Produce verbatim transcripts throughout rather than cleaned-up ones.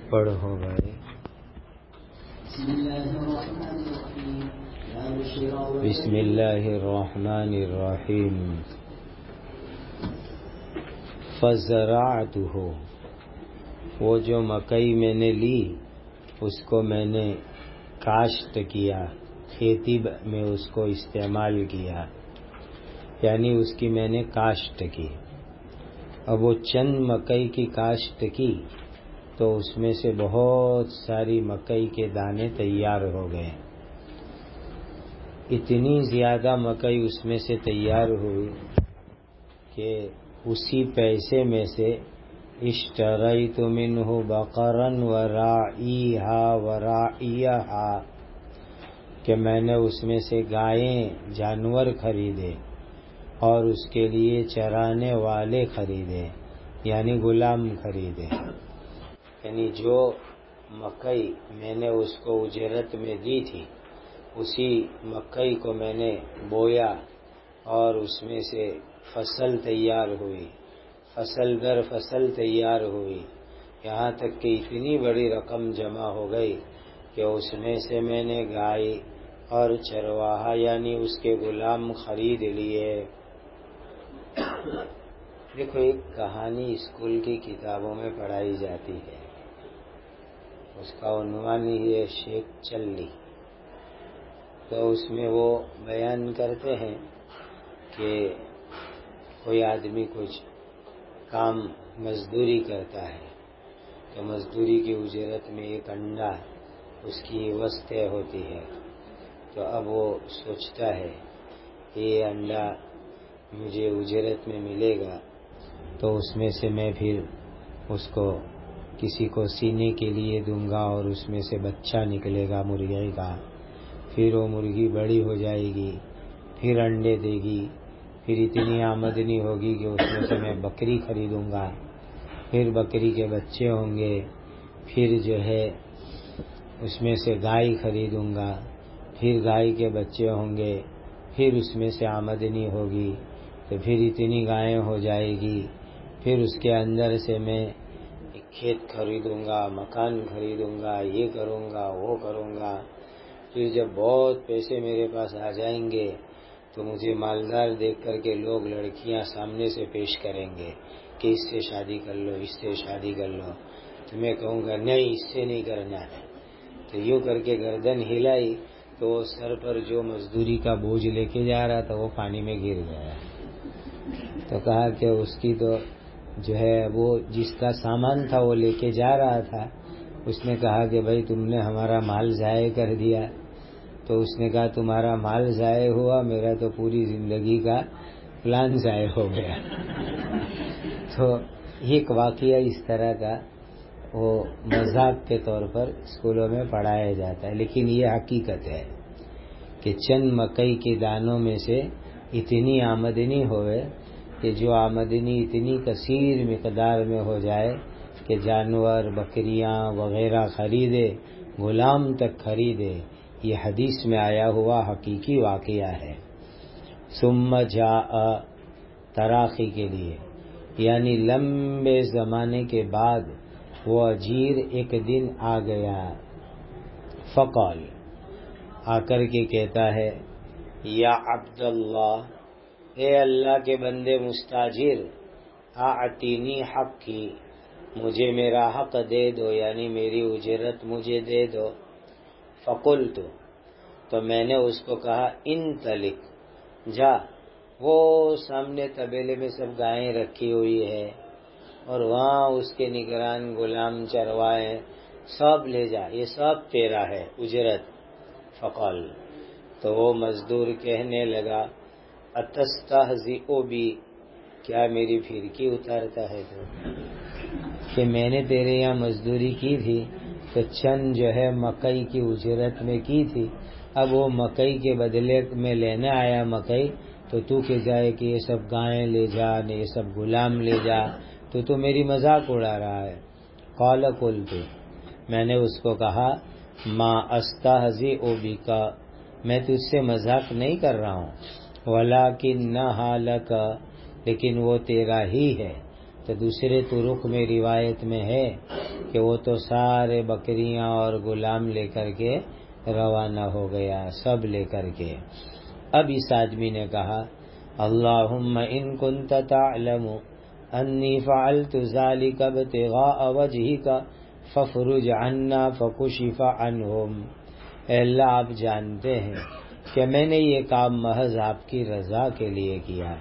پڑھو بھائی. بسم اللہ الرحمن الرحیم. فزرعتہ، وہ جو مکئی میں نے لی اس کو میں نے کاشت کیا، کھیتی میں اس کو استعمال کیا، یعنی اس کی میں نے کاشت کی. اب وہ چند مکئی کی کاشت کی تو اس میں سے بہت ساری مکئی کے دانے تیار ہو گئے. اتنی زیادہ مکئی اس میں سے تیار ہوئی کہ اسی پیسے میں سے اشتریت منہ بقرا وراعیہا وراعیہا، کہ میں نے اس میں سے گائیں جانور خریدے اور اس کے لیے چرانے والے خریدے، یعنی غلام خریدے. یعنی جو مکئی میں نے اس کو اجرت میں دی تھی اسی مکئی کو میں نے بویا اور اس میں سے فصل تیار ہوئی، فصل در فصل تیار ہوئی، یہاں تک کہ اتنی بڑی رقم جمع ہو گئی کہ اس میں سے میں نے گائے اور چرواہا یعنی اس کے غلام خرید لیے. دیکھو، ایک کہانی اسکول کی کتابوں میں پڑھائی جاتی ہے، اس کا عنوان ہی ہے شیخ چلی. تو اس میں وہ بیان کرتے ہیں کہ کوئی آدمی کچھ کام مزدوری کرتا ہے تو مزدوری کی اجرت میں ایک انڈا اس کی وسطے ہوتی ہے. تو اب وہ سوچتا ہے کہ یہ انڈا مجھے اجرت میں ملے گا تو اس میں سے میں پھر اس کو کسی کو سینے کے لیے دوں گا اور اس میں سے بچہ نکلے گا مرغی کا، پھر وہ مرغی بڑی ہو جائے گی، پھر انڈے دے گی، پھر اتنی آمدنی ہوگی کہ اس میں سے میں بکری خریدوں گا، پھر بکری کے بچے ہوں گے، پھر جو ہے اس میں سے گائے خریدوں گا، پھر گائے کے بچے ہوں گے، پھر اس میں سے آمدنی ہوگی تو پھر اتنی گائیں ہو جائے گی، پھر اس کے اندر سے میں کھیت خریدوں گا، مکان خریدوں گا، یہ کروں گا وہ کروں گا. پھر جب بہت پیسے میرے پاس آ جائیں گے تو مجھے مالدار دیکھ کر کے لوگ لڑکیاں سامنے سے پیش کریں گے کہ اس سے شادی کر لو، اس سے شادی کر لو. تو میں کہوں گا نہیں، اس سے نہیں کرنا ہے. تو یوں کر کے گردن ہلائی تو وہ سر پر جو مزدوری کا بوجھ لے کے جا رہا تھا وہ پانی میں گر گیا. تو کہا کہ اس کی تو جو ہے وہ جس کا سامان تھا وہ لے کے جا رہا تھا، اس نے کہا کہ بھائی تم نے ہمارا مال ضائع کر دیا. تو اس نے کہا تمہارا مال ضائع ہوا، میرا تو پوری زندگی کا پلان ضائع ہو گیا. تو ایک واقعہ اس طرح کا وہ مذاق کے طور پر اسکولوں میں پڑھایا جاتا ہے، لیکن یہ حقیقت ہے کہ چند مکئی کے دانوں میں سے اتنی آمدنی ہوئے کہ جو آمدنی اتنی کثیر مقدار میں ہو جائے کہ جانور بکریاں وغیرہ خریدے، غلام تک خریدے. یہ حدیث میں آیا ہوا حقیقی واقعہ ہے. ثم جاء، تراخی کے لیے، یعنی لمبے زمانے کے بعد وہ اجیر ایک دن آ گیا. فقال، آ کر کے کہتا ہے یا عبداللہ، اے اللہ کے بندے مستاجر، اعطینی حقی، مجھے میرا حق دے دو، یعنی میری اجرت مجھے دے دو. فقلت، تو میں نے اس کو کہا انطلق، جا، وہ سامنے طبیلے میں سب گائیں رکھی ہوئی ہے اور وہاں اس کے نگران غلام چروائے سب لے جا، یہ سب تیرا ہے اجرت. فقال، تو وہ مزدور کہنے لگا اتستہزئ بی، کیا میری پھرکی اتارتا ہے تو کہ میں نے تیرے یہاں مزدوری کی تھی تو چند جو ہے مکئی کی اجرت میں کی تھی، اب وہ مکئی کے بدلے میں لینے آیا مکئی تو تو کہ جائے کہ یہ سب گائیں لے جا، یہ سب غلام لے جا، تو تو میری مذاق اڑا رہا ہے. قال قلت، میں نے اس کو کہا ما استہزئ بک، میں تجھ سے مذاق نہیں کر رہا ہوں، ولکنھا لک، لیکن وہ تیرا ہی ہے. تو دوسرے طرق میں روایت میں ہے کہ وہ تو سارے بکریاں اور غلام لے کر کے روانہ ہو گیا، سب لے کر کے۔ اب اس آدمی نے کہا اللہم ان کنت تعلم انی فعلت ذلک ابتغاء وجہک فافرج عنا فکشف عنہم۔ اے اللہ آپ جانتے ہیں کہ میں نے یہ کام محض آپ کی رضا کے لیے کیا۔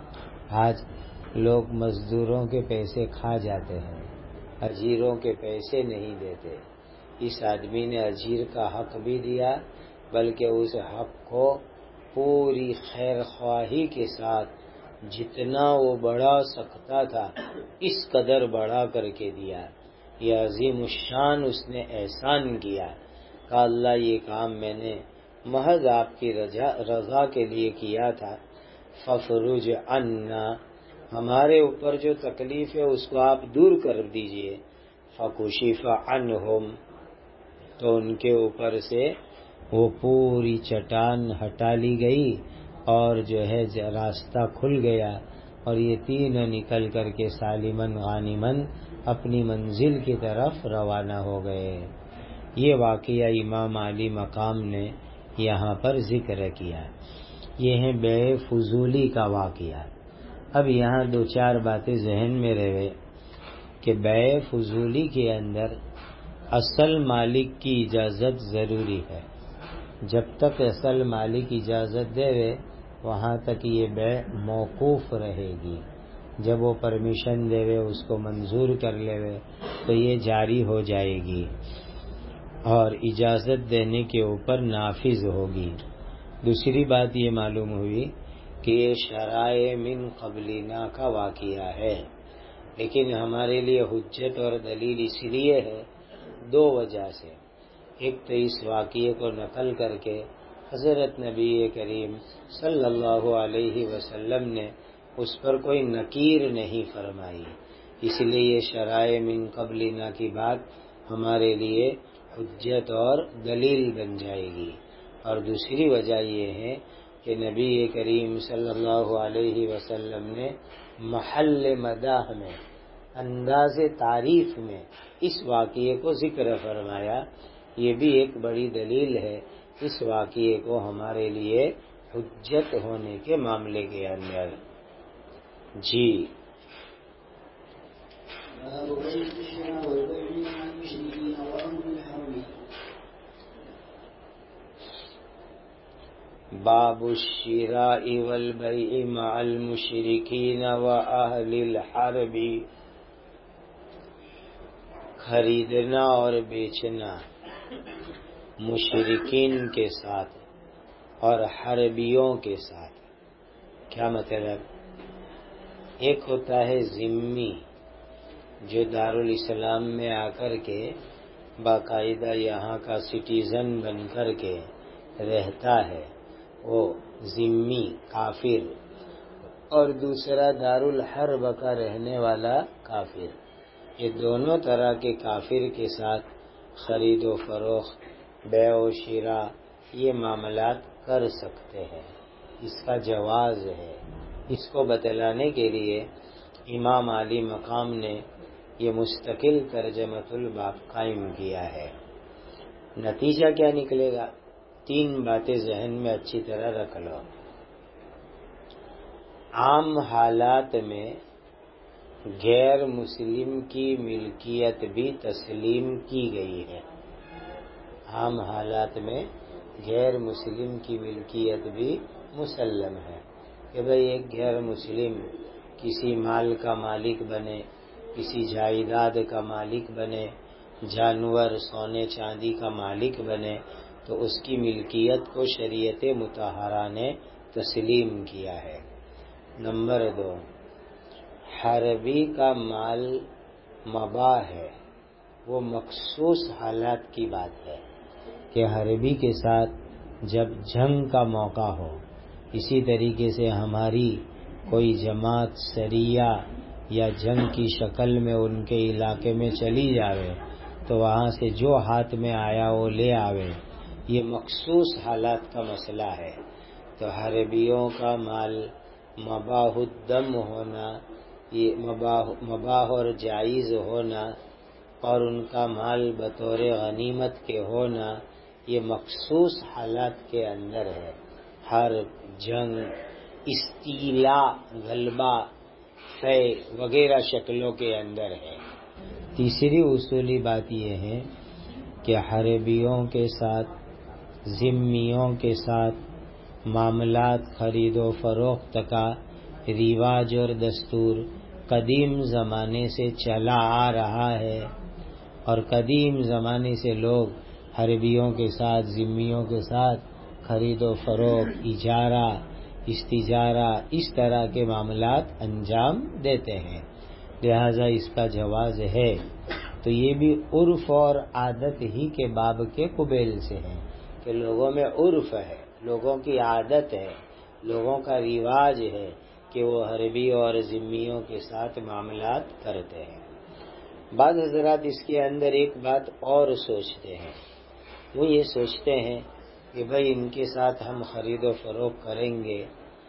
آج لوگ مزدوروں کے پیسے کھا جاتے ہیں، اجیروں کے پیسے نہیں دیتے۔ اس آدمی نے اجیر کا حق بھی دیا، بلکہ اس حق کو پوری خیر خواہی کے ساتھ جتنا وہ بڑھا سکتا تھا اس قدر بڑھا کر کے دیا۔ یہ عظیم الشان اس نے احسان کیا کہ اللہ یہ کام میں نے محض آپ کی رضا رضا کے لیے کیا تھا، ففرج عنا، ہمارے اوپر جو تکلیف ہے اس کو آپ دور کر دیجئے، فکشف عنہم، تو ان کے اوپر سے وہ پوری چٹان ہٹا لی گئی اور جو ہے راستہ کھل گیا، اور یہ تینوں نکل کر کے سالمن غانمن اپنی منزل کی طرف روانہ ہو گئے۔ یہ واقعہ امام علی مقام نے یہاں پر ذکر کیا۔ یہ ہے بیع فضولی کا واقعہ۔ اب یہاں دو چار باتیں ذہن میں رہے کہ بیع فضولی کے اندر اصل مالک کی اجازت ضروری ہے۔ جب تک اصل مالک اجازت دے وے وہاں تک یہ بیع موقوف رہے گی۔ جب وہ پرمیشن دے وے، اس کو منظور کر لے وے، تو یہ جاری ہو جائے گی اور اجازت دینے کے اوپر نافذ ہوگی۔ دوسری بات یہ معلوم ہوئی کہ یہ شرائع من قبلنا کا واقعہ ہے، لیکن ہمارے لیے حجت اور دلیل اس لیے ہے دو وجہ سے۔ ایک تو اس واقعے کو نقل کر کے حضرت نبی کریم صلی اللہ علیہ وسلم نے اس پر کوئی نکیر نہیں فرمائی، اس لیے یہ شرائع من قبلنا کی بات ہمارے لیے حجت اور دلیل بن جائے گی۔ اور دوسری وجہ یہ ہے کہ نبی کریم صلی اللہ علیہ وسلم نے محل مداح میں، انداز تعریف میں اس واقعے کو ذکر فرمایا، یہ بھی ایک بڑی دلیل ہے اس واقعے کو ہمارے لیے حجت ہونے کے معاملے کے اندر۔ جی باب الشراء والبيع مع المشركين واهل الحرب، خریدنا اور بیچنا مشرکین کے ساتھ اور حربیوں کے ساتھ۔ کیا مطلب؟ ایک ہوتا ہے ذمی، جو دارالاسلام میں آ کر کے باقاعدہ یہاں کا سٹیزن بن کر کے رہتا ہے، وہ ذمی کافر، اور دوسرا دارالحرب کا رہنے والا کافر۔ یہ دونوں طرح کے کافر کے ساتھ خرید و فروخت، بیع و شراء یہ معاملات کر سکتے ہیں، اس کا جواز ہے۔ اس کو بتلانے کے لیے امام علی مقام نے یہ مستقل ترجمۃ الباب قائم کیا ہے۔ نتیجہ کیا نکلے گا؟ تین باتیں ذہن میں اچھی طرح رکھ لو۔ عام حالات میں غیر مسلم کی ملکیت بھی تسلیم کی گئی ہے۔ عام حالات میں غیر مسلم کی ملکیت بھی مسلم ہے کہ بھئی ایک غیر مسلم کسی مال کا مالک بنے، کسی جائیداد کا مالک بنے، جانور سونے چاندی کا مالک بنے، تو اس کی ملکیت کو شریعت مطہرہ نے تسلیم کیا ہے۔ نمبر دو، حربی کا مال مباح ہے، وہ مخصوص حالات کی بات ہے کہ حربی کے ساتھ جب جنگ کا موقع ہو، اسی طریقے سے ہماری کوئی جماعت سریہ یا جنگ کی شکل میں ان کے علاقے میں چلی جاوے تو وہاں سے جو ہاتھ میں آیا وہ لے آوے، یہ مخصوص حالات کا مسئلہ ہے۔ تو حربیوں کا مال مباح الدم ہونا، یہ مباح مباح اور جائز ہونا، اور ان کا مال بطور غنیمت کے ہونا یہ مخصوص حالات کے اندر ہے، حرب، جنگ، استیلا، غلبہ، فے وغیرہ شکلوں کے اندر ہے۔ تیسری اصولی بات یہ ہے کہ حربیوں کے ساتھ، ذمیوں کے ساتھ معاملات خرید و فروخت کا رواج اور دستور قدیم زمانے سے چلا آ رہا ہے، اور قدیم زمانے سے لوگ حربیوں کے ساتھ، ذمیوں کے ساتھ خرید و فروخت، اجارہ، استجارہ، اس طرح کے معاملات انجام دیتے ہیں، لہذا اس کا جواز ہے۔ تو یہ بھی عرف اور عادت ہی کے باب کے قبیل سے ہے کہ لوگوں میں عرف ہے، لوگوں کی عادت ہے، لوگوں کا رواج ہے کہ وہ حربی اور ذمیوں کے ساتھ معاملات کرتے ہیں۔ بعض حضرات اس کے اندر ایک بات اور سوچتے ہیں، وہ یہ سوچتے ہیں کہ بھئی ان کے ساتھ ہم خرید و فروخت کریں گے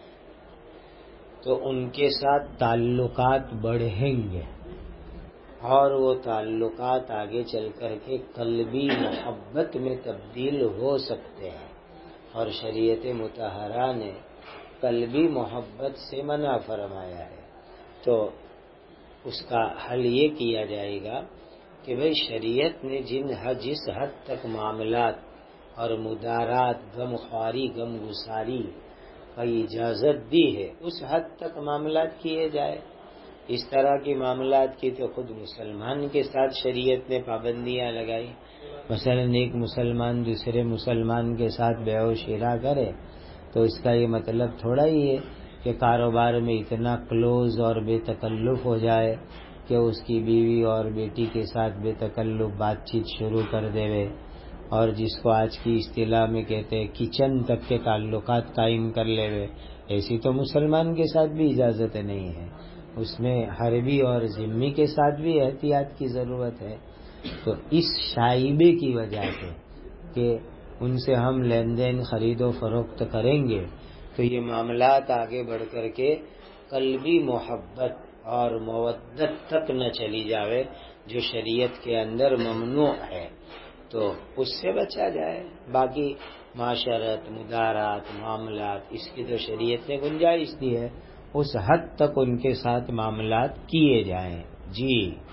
تو ان کے ساتھ تعلقات بڑھیں گے، اور وہ تعلقات آگے چل کر کے قلبی محبت میں تبدیل ہو سکتے ہیں، اور شریعت مطہرہ نے قلبی محبت سے منع فرمایا ہے۔ تو اس کا حل یہ کیا جائے گا کہ بھئی شریعت نے جن جس حد تک معاملات اور مدارات، غم خواری، غم گساری کا اجازت دی ہے، اس حد تک معاملات کیے جائے۔ اس طرح کی معاملات کی تو خود مسلمان کے ساتھ شریعت نے پابندیاں لگائی۔ مثلا ایک مسلمان دوسرے مسلمان کے ساتھ بیع و شراء کرے تو اس کا یہ مطلب تھوڑا ہی ہے کہ کاروبار میں اتنا کلوز اور بے تکلف ہو جائے کہ اس کی بیوی اور بیٹی کے ساتھ بے تکلف بات چیت شروع کر دے، اور جس کو آج کی اصطلاح میں کہتے ہیں کچن تک کے تعلقات قائم کر لے، ایسی تو مسلمان کے ساتھ بھی اجازت نہیں ہے۔ اس میں حربی اور ذمی کے ساتھ بھی احتیاط کی ضرورت ہے۔ تو اس شائبے کی وجہ سے کہ ان سے ہم لین دین خرید و فروخت کریں گے تو یہ معاملات آگے بڑھ کر کے قلبی محبت اور مودت تک نہ چلی جاوے جو شریعت کے اندر ممنوع ہے، تو اس سے بچا جائے۔ باقی معاشرت، مدارات، معاملات، اس کی تو شریعت نے گنجائش دی ہے، اس حد تک ان کے ساتھ معاملات کیے جائیں۔ جی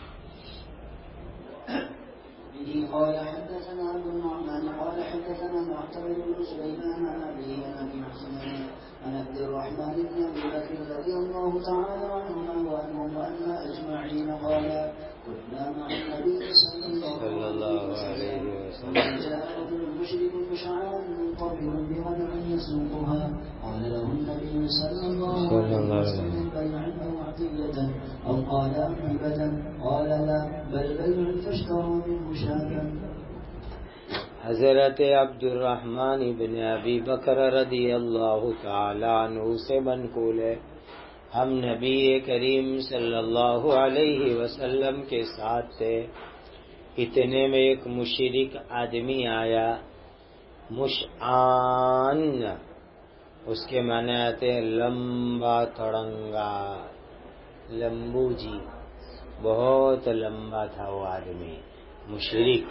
قال حدثنا ابو النعمان قال حدثنا معتمر بن سليمان عن ابي عن ابي حسين عن عبد الرحمن بن ابي بكر رضي الله تعالى عنهما وعنهم وعنا اجمعين قال كنا مع النبي صلى الله عليه وسلم جاء رجل مشرك بشعار قبل بغنم يسوقها قال له النبي صلى الله عليه وسلم بيعا او عطية او قال هبة قال لا بل بيع فاشتروا منه شاة۔ حضرت عبد الرحمن بن ابی بکر رضی اللہ تعالی عنہ سے منقول ہے، ہم نبی کریم صلی اللہ علیہ وسلم کے ساتھ تھے، اتنے میں ایک مشرک آدمی آیا، مشعان اس کے معنی آتے ہیں لمبا تڑنگا، لمبو جی، بہت لمبا تھا وہ آدمی مشرک۔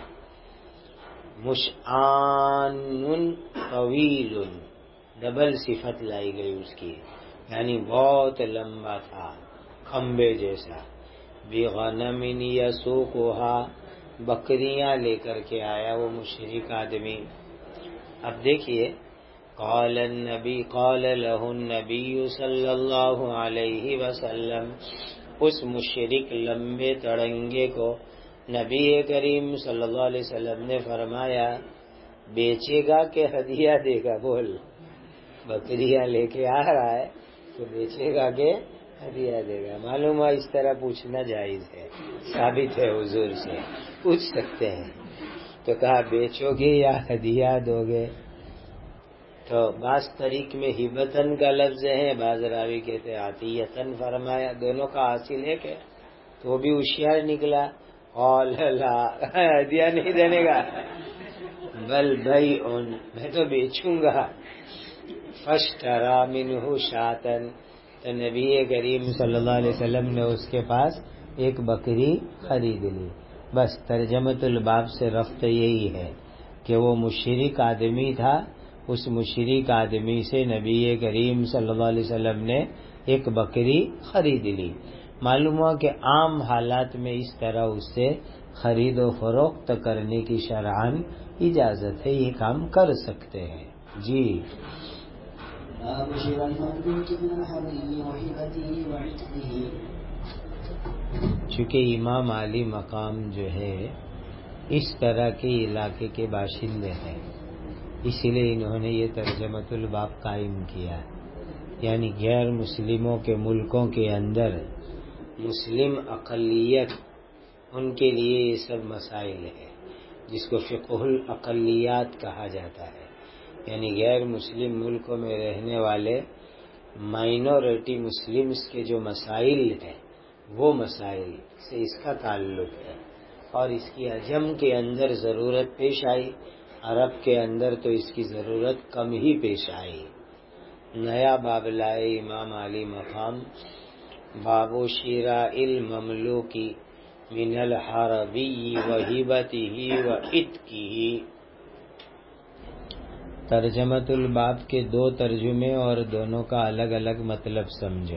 مشعان طویل، ڈبل صفت لائی گئی اس کی، یعنی بہت لمبا تھا، کھمبے جیسا۔ بغنم یسوقها، بکریاں لے کر کے آیا وہ مشرک آدمی۔ اب دیکھیے، قال النبی قال له النبی صلی اللہ علیہ وسلم، اس مشرک لمبے تڑنگے کو نبی کریم صلی اللہ علیہ وسلم نے فرمایا بیچے گا کہ ہدیہ دے گا؟ بول، بکریاں لے کے آ رہا ہے تو بیچے گا کہ ہدیہ دے گا؟ معلوم ہے اس طرح پوچھنا جائز ہے، ثابت ہے حضور سے، پوچھ سکتے ہیں۔ تو کہا بیچو گے یا ہدیہ دو گے؟ تو بعض طریق میں ہبتن کا لفظ ہے، بعض راوی کہتے عطیتن فرمایا، دونوں کا حاصل ہے کہ تو وہ بھی ہوشیار نکلا، قال لا، ہدیہ نہیں دینے گا، بل بیعن، میں تو بیچوں گا۔ فاشترى منہ شاۃ، تو نبی کریم صلی اللہ علیہ وسلم نے اس کے پاس ایک بکری خرید لی۔ بس ترجمۃ الباب سے رفع یہی ہے کہ وہ مشرک آدمی تھا، اس مشرک آدمی سے نبی کریم صلی اللہ علیہ وسلم نے ایک بکری خرید لی. معلوم ہوا کہ عام حالات میں اس طرح اس سے خرید و فروخت کرنے کی شرعاً اجازت ہے، یہ کام کر سکتے ہیں. جی چونکہ امام علی مقام جو ہے اس طرح کے علاقے کے باشندے ہیں، اسی لیے انہوں نے یہ ترجمۃ الباب قائم کیا. یعنی غیر مسلموں کے ملکوں کے اندر مسلم اقلیت، ان کے لیے یہ سب مسائل ہیں جس کو فقہ الاقلیات کہا جاتا ہے. یعنی غیر مسلم ملکوں میں رہنے والے مائنورٹی مسلمز کے جو مسائل ہیں وہ مسائل سے اس کا تعلق ہے. اور اس کی عجم کے اندر ضرورت پیش آئی، عرب کے اندر تو اس کی ضرورت کم ہی پیش آئی. نیا باب لائے امام علی مقام، باب شراء المملوکی من الحربی و ہبتہ و عتقہ. ترجمۃ الباب کے دو ترجمے اور دونوں کا الگ الگ مطلب سمجھو.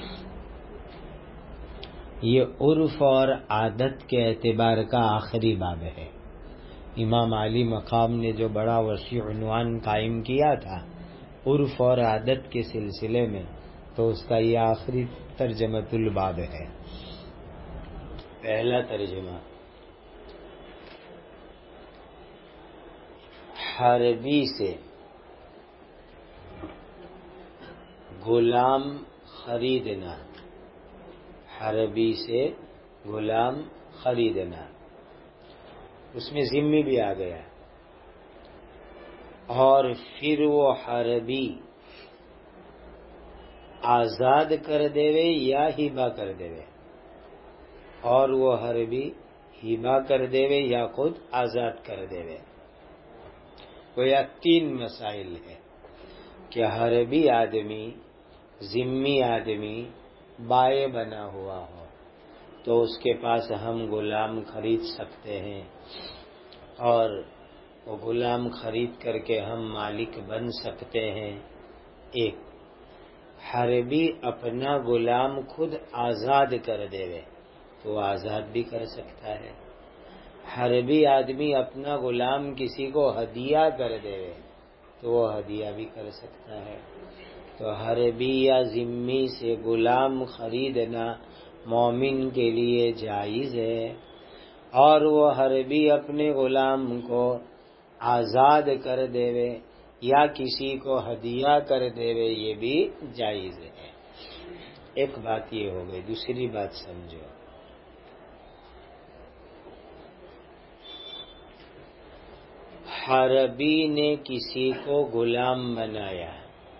یہ عرف اور عادت کے اعتبار کا آخری باب ہے. امام علی مقام نے جو بڑا وسیع عنوان قائم کیا تھا عرف اور عادت کے سلسلے میں، تو اس کا یہ آخری ترجمۃ الباب ہے. پہلا ترجمہ، حربی سے غلام خریدنا. حربی سے غلام خریدنا، اس میں ذمہ بھی آ گیا. اور پھر وہ حربی آزاد کر دیوے یا ہبا کر دیوے، اور وہ حربی ہبا کر دیوے یا خود آزاد کر دیوے. وہ یا تین مسائل ہے کہ حربی آدمی، ذمی آدمی بائے بنا ہوا ہو تو اس کے پاس ہم غلام خرید سکتے ہیں، اور وہ غلام خرید کر کے ہم مالک بن سکتے ہیں. ایک حربی اپنا غلام خود آزاد کر دے تو وہ آزاد بھی کر سکتا ہے. حربی آدمی اپنا غلام کسی کو ہدیہ کر دے تو وہ ہدیہ بھی کر سکتا ہے. تو حربی یا ذمی سے غلام خریدنا مومن کے لیے جائز ہے، اور وہ حربی اپنے غلام کو آزاد کر دے یا کسی کو ہدیہ کر دے یہ بھی جائز ہے. ایک بات یہ ہو گئی. دوسری بات سمجھو، حربی نے کسی کو غلام بنایا،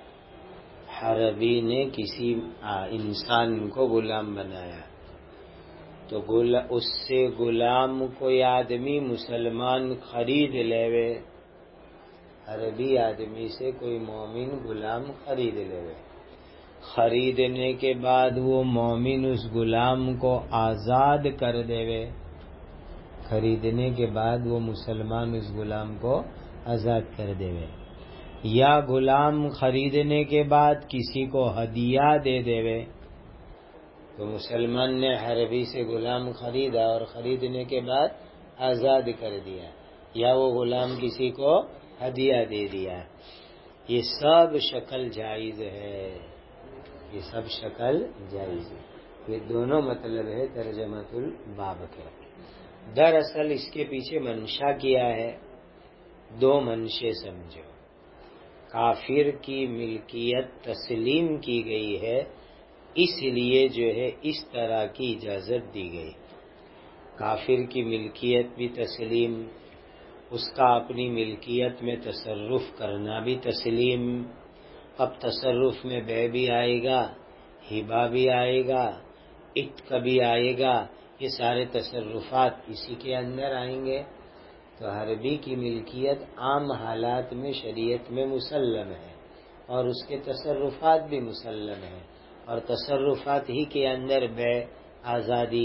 حربی نے کسی انسان کو غلام بنایا، تو اس سے غلام کوئی آدمی مسلمان خرید لے، حربی آدمی سے کوئی مومن غلام خرید لے. خریدنے کے بعد وہ مومن اس غلام کو آزاد کر دے، خریدنے کے بعد وہ مسلمان اس غلام کو آزاد کر دے، یا غلام خریدنے کے بعد کسی کو ہدیہ دے دے. تو مسلمان نے حربی سے غلام خریدا اور خریدنے کے بعد آزاد کر دیا، یا وہ غلام کسی کو ہدیہ دے دیا. یہ سب شکل جائز ہے، یہ سب شکل جائز ہے. یہ دونوں مطلب ہے ترجمۃ الباب کے. دراصل اس کے پیچھے منشا کیا ہے؟ دو منشے سمجھو. کافر کی ملکیت تسلیم کی گئی ہے، اس لیے جو ہے اس طرح کی اجازت دی گئی. کافر کی ملکیت بھی تسلیم، اس کا اپنی ملکیت میں تصرف کرنا بھی تسلیم. اب تصرف میں بے بھی آئے گا، ہبا بھی آئے گا، عتق بھی آئے گا، یہ سارے تصرفات اسی کے اندر آئیں گے. تو حربی کی ملکیت عام حالات میں شریعت میں مسلم ہے، اور اس کے تصرفات بھی مسلم ہیں، اور تصرفات ہی کے اندر بے، آزادی،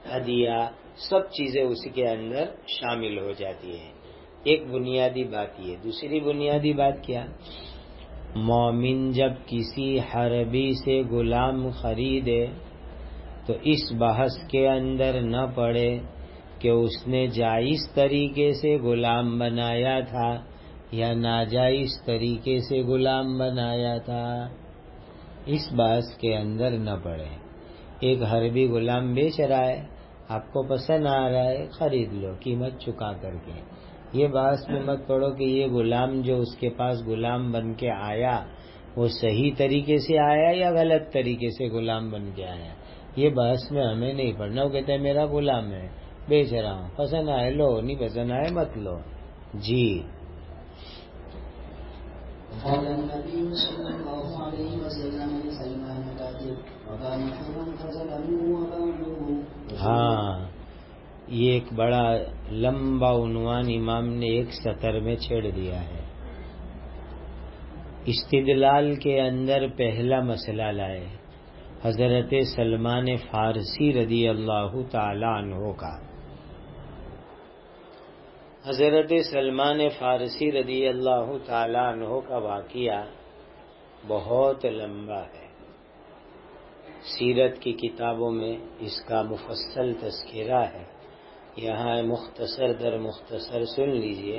ہدیہ، سب چیزیں اس کے اندر شامل ہو جاتی ہیں۔ ایک بنیادی بات یہ۔ دوسری بنیادی بات کیا؟ مومن جب کسی حربی سے غلام خریدے تو اس بحث کے اندر نہ پڑے کہ اس نے جائز طریقے سے غلام بنایا تھا یا ناجائز طریقے سے غلام بنایا تھا، اس بحث کے اندر نہ پڑے۔ ایک حربی غلام بیچ رہا ہے، آپ کو پسند آ رہا ہے، خرید لو قیمت چکا کر کے۔ یہ بحث میں مت پڑھو کہ یہ غلام جو اس کے پاس غلام بن کے آیا وہ صحیح طریقے سے آیا یا غلط طریقے سے غلام بن کے آیا۔ یہ بحث میں ہمیں نہیں پڑھنا۔ وہ کہتے ہیں میرا غلام ہے، بیچ رہا ہوں، پسند آئے لو، نہیں پسند آئے مت لو۔ جی قال النبي صلى الله عليه وسلم لسلمان الكاتب وكان حرا فظلموه وباعوه۔ ہاں، یہ ایک بڑا لمبا عنوان امام نے ایک سطر میں چھیڑ دیا ہے۔ استدلال کے اندر پہلا مسئلہ لائے حضرت سلمان فارسی رضی اللہ تعالی عنہ کا۔ حضرت سلمان فارسی رضی اللہ تعالی عنہ کا واقعہ بہت لمبا ہے۔ سیرت کی کتابوں میں اس کا مفصل تذکرہ ہے، یہاں مختصر در مختصر سن لیجئے۔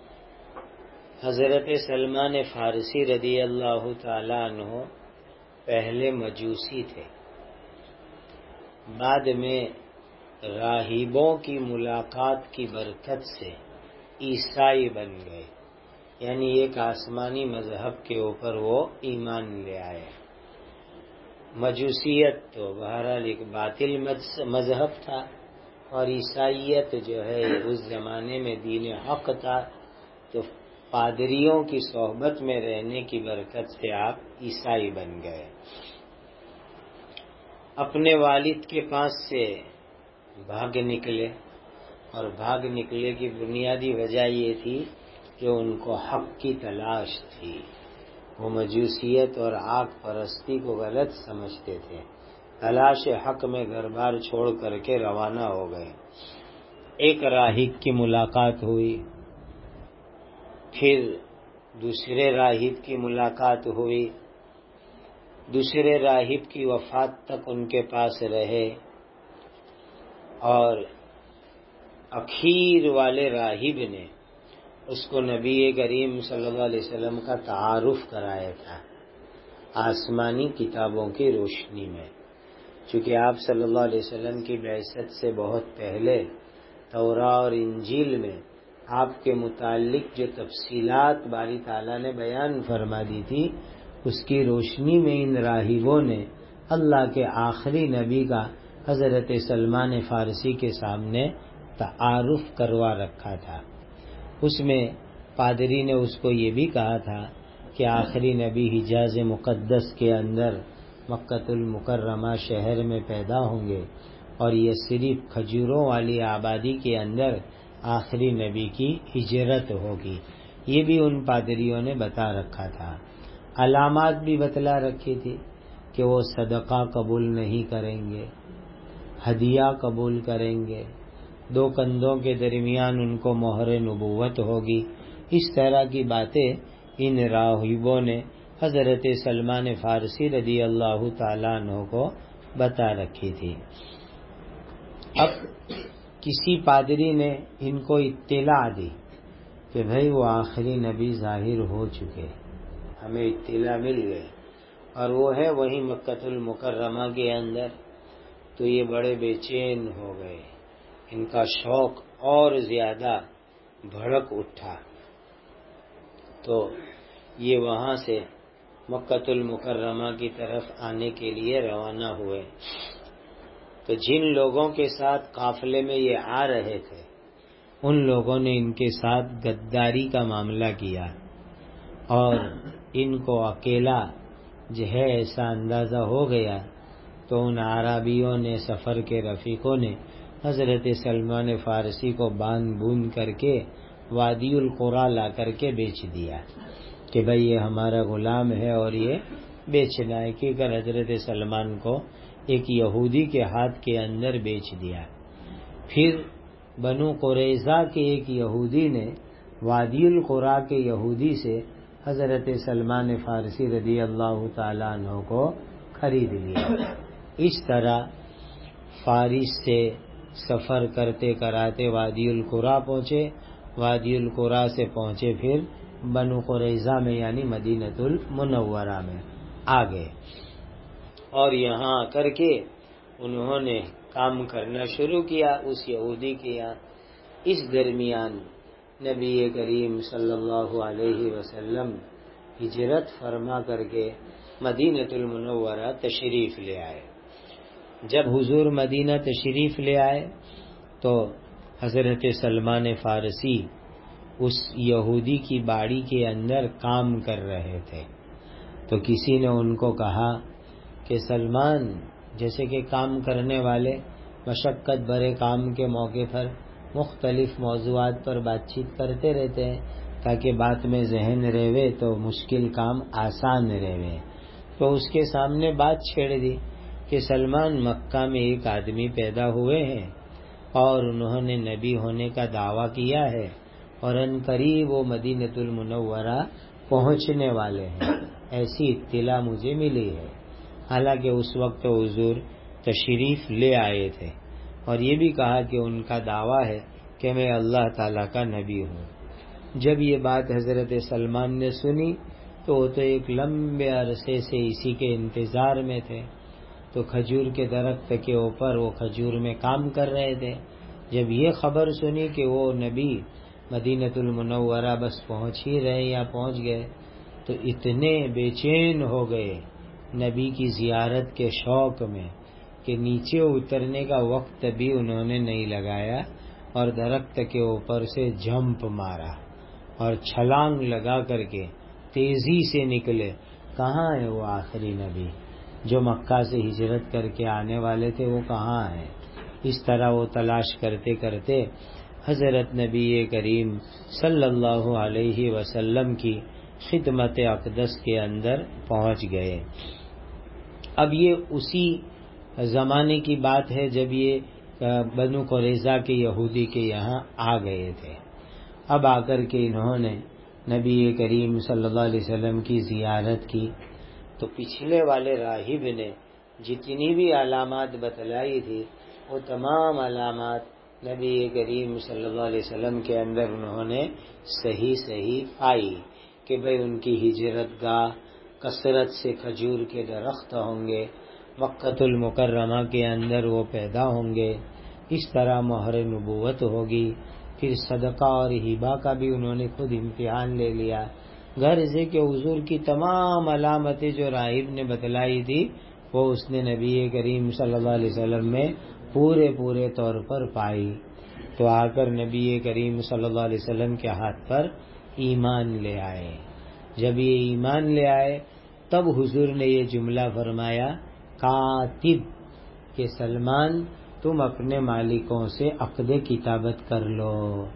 حضرت سلمان فارسی رضی اللہ تعالی عنہ پہلے مجوسی تھے، بعد میں راہبوں کی ملاقات کی برکت سے عیسائی بن گئے، یعنی ایک آسمانی مذہب کے اوپر وہ ایمان لے آئے۔ مجوسیت تو بہرحال ایک باطل مذہب تھا، اور عیسائیت جو ہے اس زمانے میں دین حق تھا، تو پادریوں کی صحبت میں رہنے کی برکت سے آپ عیسائی بن گئے۔ اپنے والد کے پاس سے بھاگ نکلے، اور بھاگ نکلے کی بنیادی وجہ یہ تھی کہ ان کو حق کی تلاش تھی۔ وہ مجوسیت اور آگ پرستی کو غلط سمجھتے تھے، تلاش حق میں گھر بار چھوڑ کر کے روانہ ہو گئے۔ ایک راہب کی ملاقات ہوئی، پھر دوسرے راہب کی ملاقات ہوئی، دوسرے راہب کی وفات تک ان کے پاس رہے، اور اخیر والے راہب نے اس کو نبی کریم صلی اللہ علیہ وسلم کا تعارف کرایا تھا آسمانی کتابوں کی روشنی میں، چونکہ آپ صلی اللہ علیہ وسلم کی بعثت سے بہت پہلے توراہ اور انجیل میں آپ کے متعلق جو تفصیلات باری تعالیٰ نے بیان فرما دی تھی، اس کی روشنی میں ان راہبوں نے اللہ کے آخری نبی کا حضرت سلمان فارسی کے سامنے تعارف کروا رکھا تھا۔ اس میں پادری نے اس کو یہ بھی کہا تھا کہ آخری نبی حجاز مقدس کے اندر مکۃ المکرمہ شہر میں پیدا ہوں گے، اور یہ صرف کھجوروں والی آبادی کے اندر آخری نبی کی ہجرت ہوگی، یہ بھی ان پادریوں نے بتا رکھا تھا۔ علامات بھی بتلا رکھی تھی کہ وہ صدقہ قبول نہیں کریں گے، ہدیہ قبول کریں گے، دو کندھوں کے درمیان ان کو مہر نبوت ہوگی۔ اس طرح کی باتیں ان راہبوں نے حضرت سلمان فارسی رضی اللہ تعالیٰ عنہ کو بتا رکھی تھی۔ اب کسی پادری نے ان کو اطلاع دی کہ بھئی وہ آخری نبی ظاہر ہو چکے، ہمیں اطلاع مل گئی، اور وہ ہے وہیں مکۃ المکرمہ کے اندر۔ تو یہ بڑے بے چین ہو گئے، ان کا شوق اور زیادہ بھڑک اٹھا، تو یہ وہاں سے مکۃ المکرمہ کی طرف آنے کے لیے روانہ ہوئے۔ تو جن لوگوں کے ساتھ قافلے میں یہ آ رہے تھے، ان لوگوں نے ان کے ساتھ غداری کا معاملہ کیا، اور ان کو اکیلا جو ہے ایسا اندازہ ہو گیا، تو ان عربیوں نے، سفر کے رفیقوں نے حضرت سلمان فارسی کو باندھ بوند کر کے وادی القریٰ لا کر کے بیچ دیا کہ بھئی یہ ہمارا غلام ہے اور یہ بیچنا ہے، کہ اگر حضرت سلمان کو ایک یہودی کے ہاتھ کے اندر بیچ دیا۔ پھر بنو قریظہ کے ایک یہودی نے وادی القریٰ کے یہودی سے حضرت سلمان فارسی رضی اللہ تعالیٰ عنہ کو خرید لیا. اس طرح فارس سے سفر کرتے کراتے وادی القریٰ پہنچے. وادی القریٰ سے پہنچے پھر بنو قریظہ میں یعنی مدینۃ المنورہ میں آ گئے، اور یہاں آ کر کے انہوں نے کام کرنا شروع کیا اس یہودی کے یہاں. اس درمیان نبی کریم صلی اللہ علیہ وسلم ہجرت فرما کر کے مدینۃ المنورہ تشریف لے آئے. جب حضور مدینہ تشریف لے آئے تو حضرت سلمان فارسی اس یہودی کی باڑی کے اندر کام کر رہے تھے. تو کسی نے ان کو کہا کہ سلمان، جیسے کہ کام کرنے والے مشقت بھرے کام کے موقع پر مختلف موضوعات پر بات چیت کرتے رہتے ہیں تاکہ بات میں ذہن رہے تو مشکل کام آسان رہے. تو اس کے سامنے بات چھیڑ دی کہ سلمان، مکہ میں ایک آدمی پیدا ہوئے ہیں اور انہوں نے نبی ہونے کا دعویٰ کیا ہے اور ان قریب وہ مدینۃ المنورہ پہنچنے والے ہیں، ایسی اطلاع مجھے ملی ہے. حالانکہ اس وقت حضور تشریف لے آئے تھے اور یہ بھی کہا کہ ان کا دعویٰ ہے کہ میں اللہ تعالیٰ کا نبی ہوں. جب یہ بات حضرت سلمان نے سنی تو وہ تو ایک لمبے عرصے سے اسی کے انتظار میں تھے. تو کھجور کے درخت کے اوپر وہ کھجور میں کام کر رہے تھے. جب یہ خبر سنی کہ وہ نبی مدینۃ المنورہ بس پہنچ ہی رہے یا پہنچ گئے تو اتنے بے چین ہو گئے نبی کی زیارت کے شوق میں کہ نیچے اترنے کا وقت بھی انہوں نے نہیں لگایا اور درخت کے اوپر سے جمپ مارا اور چھلانگ لگا کر کے تیزی سے نکلے. کہاں ہے وہ آخری نبی جو مکہ سے ہجرت کر کے آنے والے تھے، وہ کہاں ہے؟ اس طرح وہ تلاش کرتے کرتے حضرت نبی کریم صلی اللہ علیہ وسلم کی خدمت اقدس کے اندر پہنچ گئے. اب یہ اسی زمانے کی بات ہے جب یہ بنو قریظہ کے یہودی کے یہاں آ گئے تھے. اب آ کر کے انہوں نے نبی کریم صلی اللہ علیہ وسلم کی زیارت کی تو پچھلے والے راہب نے جتنی بھی علامات بتلائی تھی وہ تمام علامات نبی کریم صلی اللہ علیہ وسلم کے اندر انہوں نے صحیح صحیح پائی کہ بھئی ان کی ہجرت گاہ کثرت سے کھجور کے درخت ہوں گے، مکۃ المکرمہ کے اندر وہ پیدا ہوں گے، اس طرح مہر نبوت ہوگی. پھر صدقہ اور ہبہ کا بھی انہوں نے خود امتحان لے لیا. غرض ہے کہ حضور کی تمام علامتیں جو راہب نے بتلائی تھی وہ اس نے نبی کریم صلی اللہ علیہ وسلم میں پورے پورے طور پر پائی. تو آ کر نبی کریم صلی اللہ علیہ وسلم کے ہاتھ پر ایمان لے آئے. جب یہ ایمان لے آئے تب حضور نے یہ جملہ فرمایا کاتب کہ سلمان تم اپنے مالکوں سے عقد کتابت کر لو،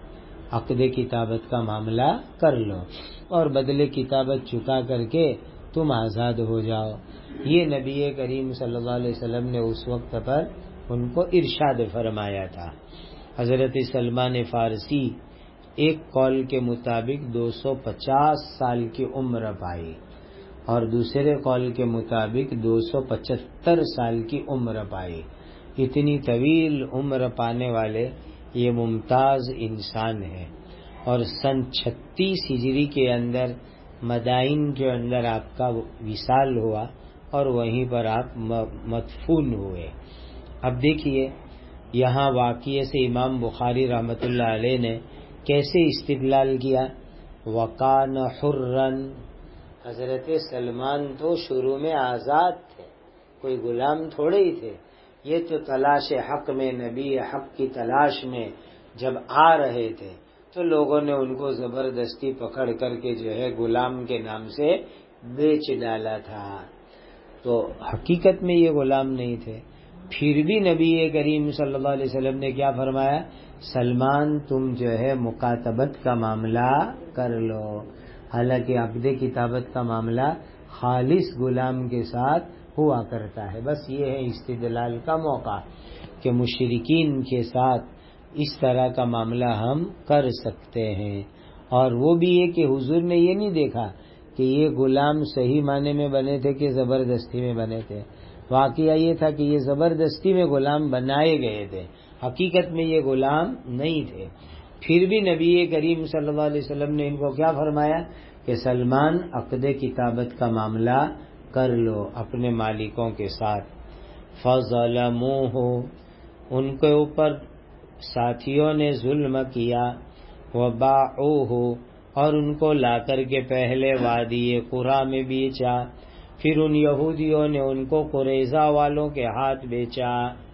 عقد کتابت کا معاملہ کر لو اور بدلے کتابت چکا کر کے تم آزاد ہو جاؤ. یہ نبی کریم صلی اللہ علیہ وسلم نے اس وقت پر ان کو ارشاد فرمایا تھا. حضرت سلمان فارسی ایک قول کے مطابق دو سو پچاس سال کی عمر پائی اور دوسرے قول کے مطابق دو سو پچہتر سال کی عمر پائی. اتنی طویل عمر پانے والے یہ ممتاز انسان ہے. اور سن چھتیس ہجری کے اندر مدائن کے اندر آپ کا وصال ہوا اور وہیں پر آپ مدفون ہوئے. اب دیکھیے یہاں واقعے سے امام بخاری رحمۃ اللہ علیہ نے کیسے استدلال کیا. وکان حرن، حضرت سلمان تو شروع میں آزاد تھے، کوئی غلام تھوڑے ہی تھے. یہ تو تلاش حق میں، نبی حق کی تلاش میں جب آ رہے تھے تو لوگوں نے ان کو زبردستی پکڑ کر کے جو ہے غلام کے نام سے بیچ ڈالا تھا. تو حقیقت میں یہ غلام نہیں تھے. پھر بھی نبی کریم صلی اللہ علیہ وسلم نے کیا فرمایا، سلمان تم جو ہے مکاتبت کا معاملہ کر لو. حالانکہ عقد کتابت کا معاملہ خالص غلام کے ساتھ ہوا کرتا ہے. بس یہ ہے استدلال کا موقع کہ مشرکین کے ساتھ اس طرح کا معاملہ ہم کر سکتے ہیں. اور وہ بھی یہ کہ حضور نے یہ نہیں دیکھا کہ یہ غلام صحیح معنی میں بنے تھے کہ زبردستی میں بنے تھے. واقعہ یہ تھا کہ یہ زبردستی میں غلام بنائے گئے تھے، حقیقت میں یہ غلام نہیں تھے. پھر بھی نبی کریم صلی اللہ علیہ وسلم نے ان کو کیا فرمایا کہ سلمان عقد کتابت کا معاملہ کر لو اپنے مالکوں کے ساتھ. فَظَلَمُوهُ، ان کے اوپر ساتھیوں نے ظلم کیا. وَبَاعُوهُ، اور ان کو لا کر کے پہلے وادی قرا میں بیچا، پھر ان یہودیوں نے ان کو قریظہ والوں کے ہاتھ بیچا.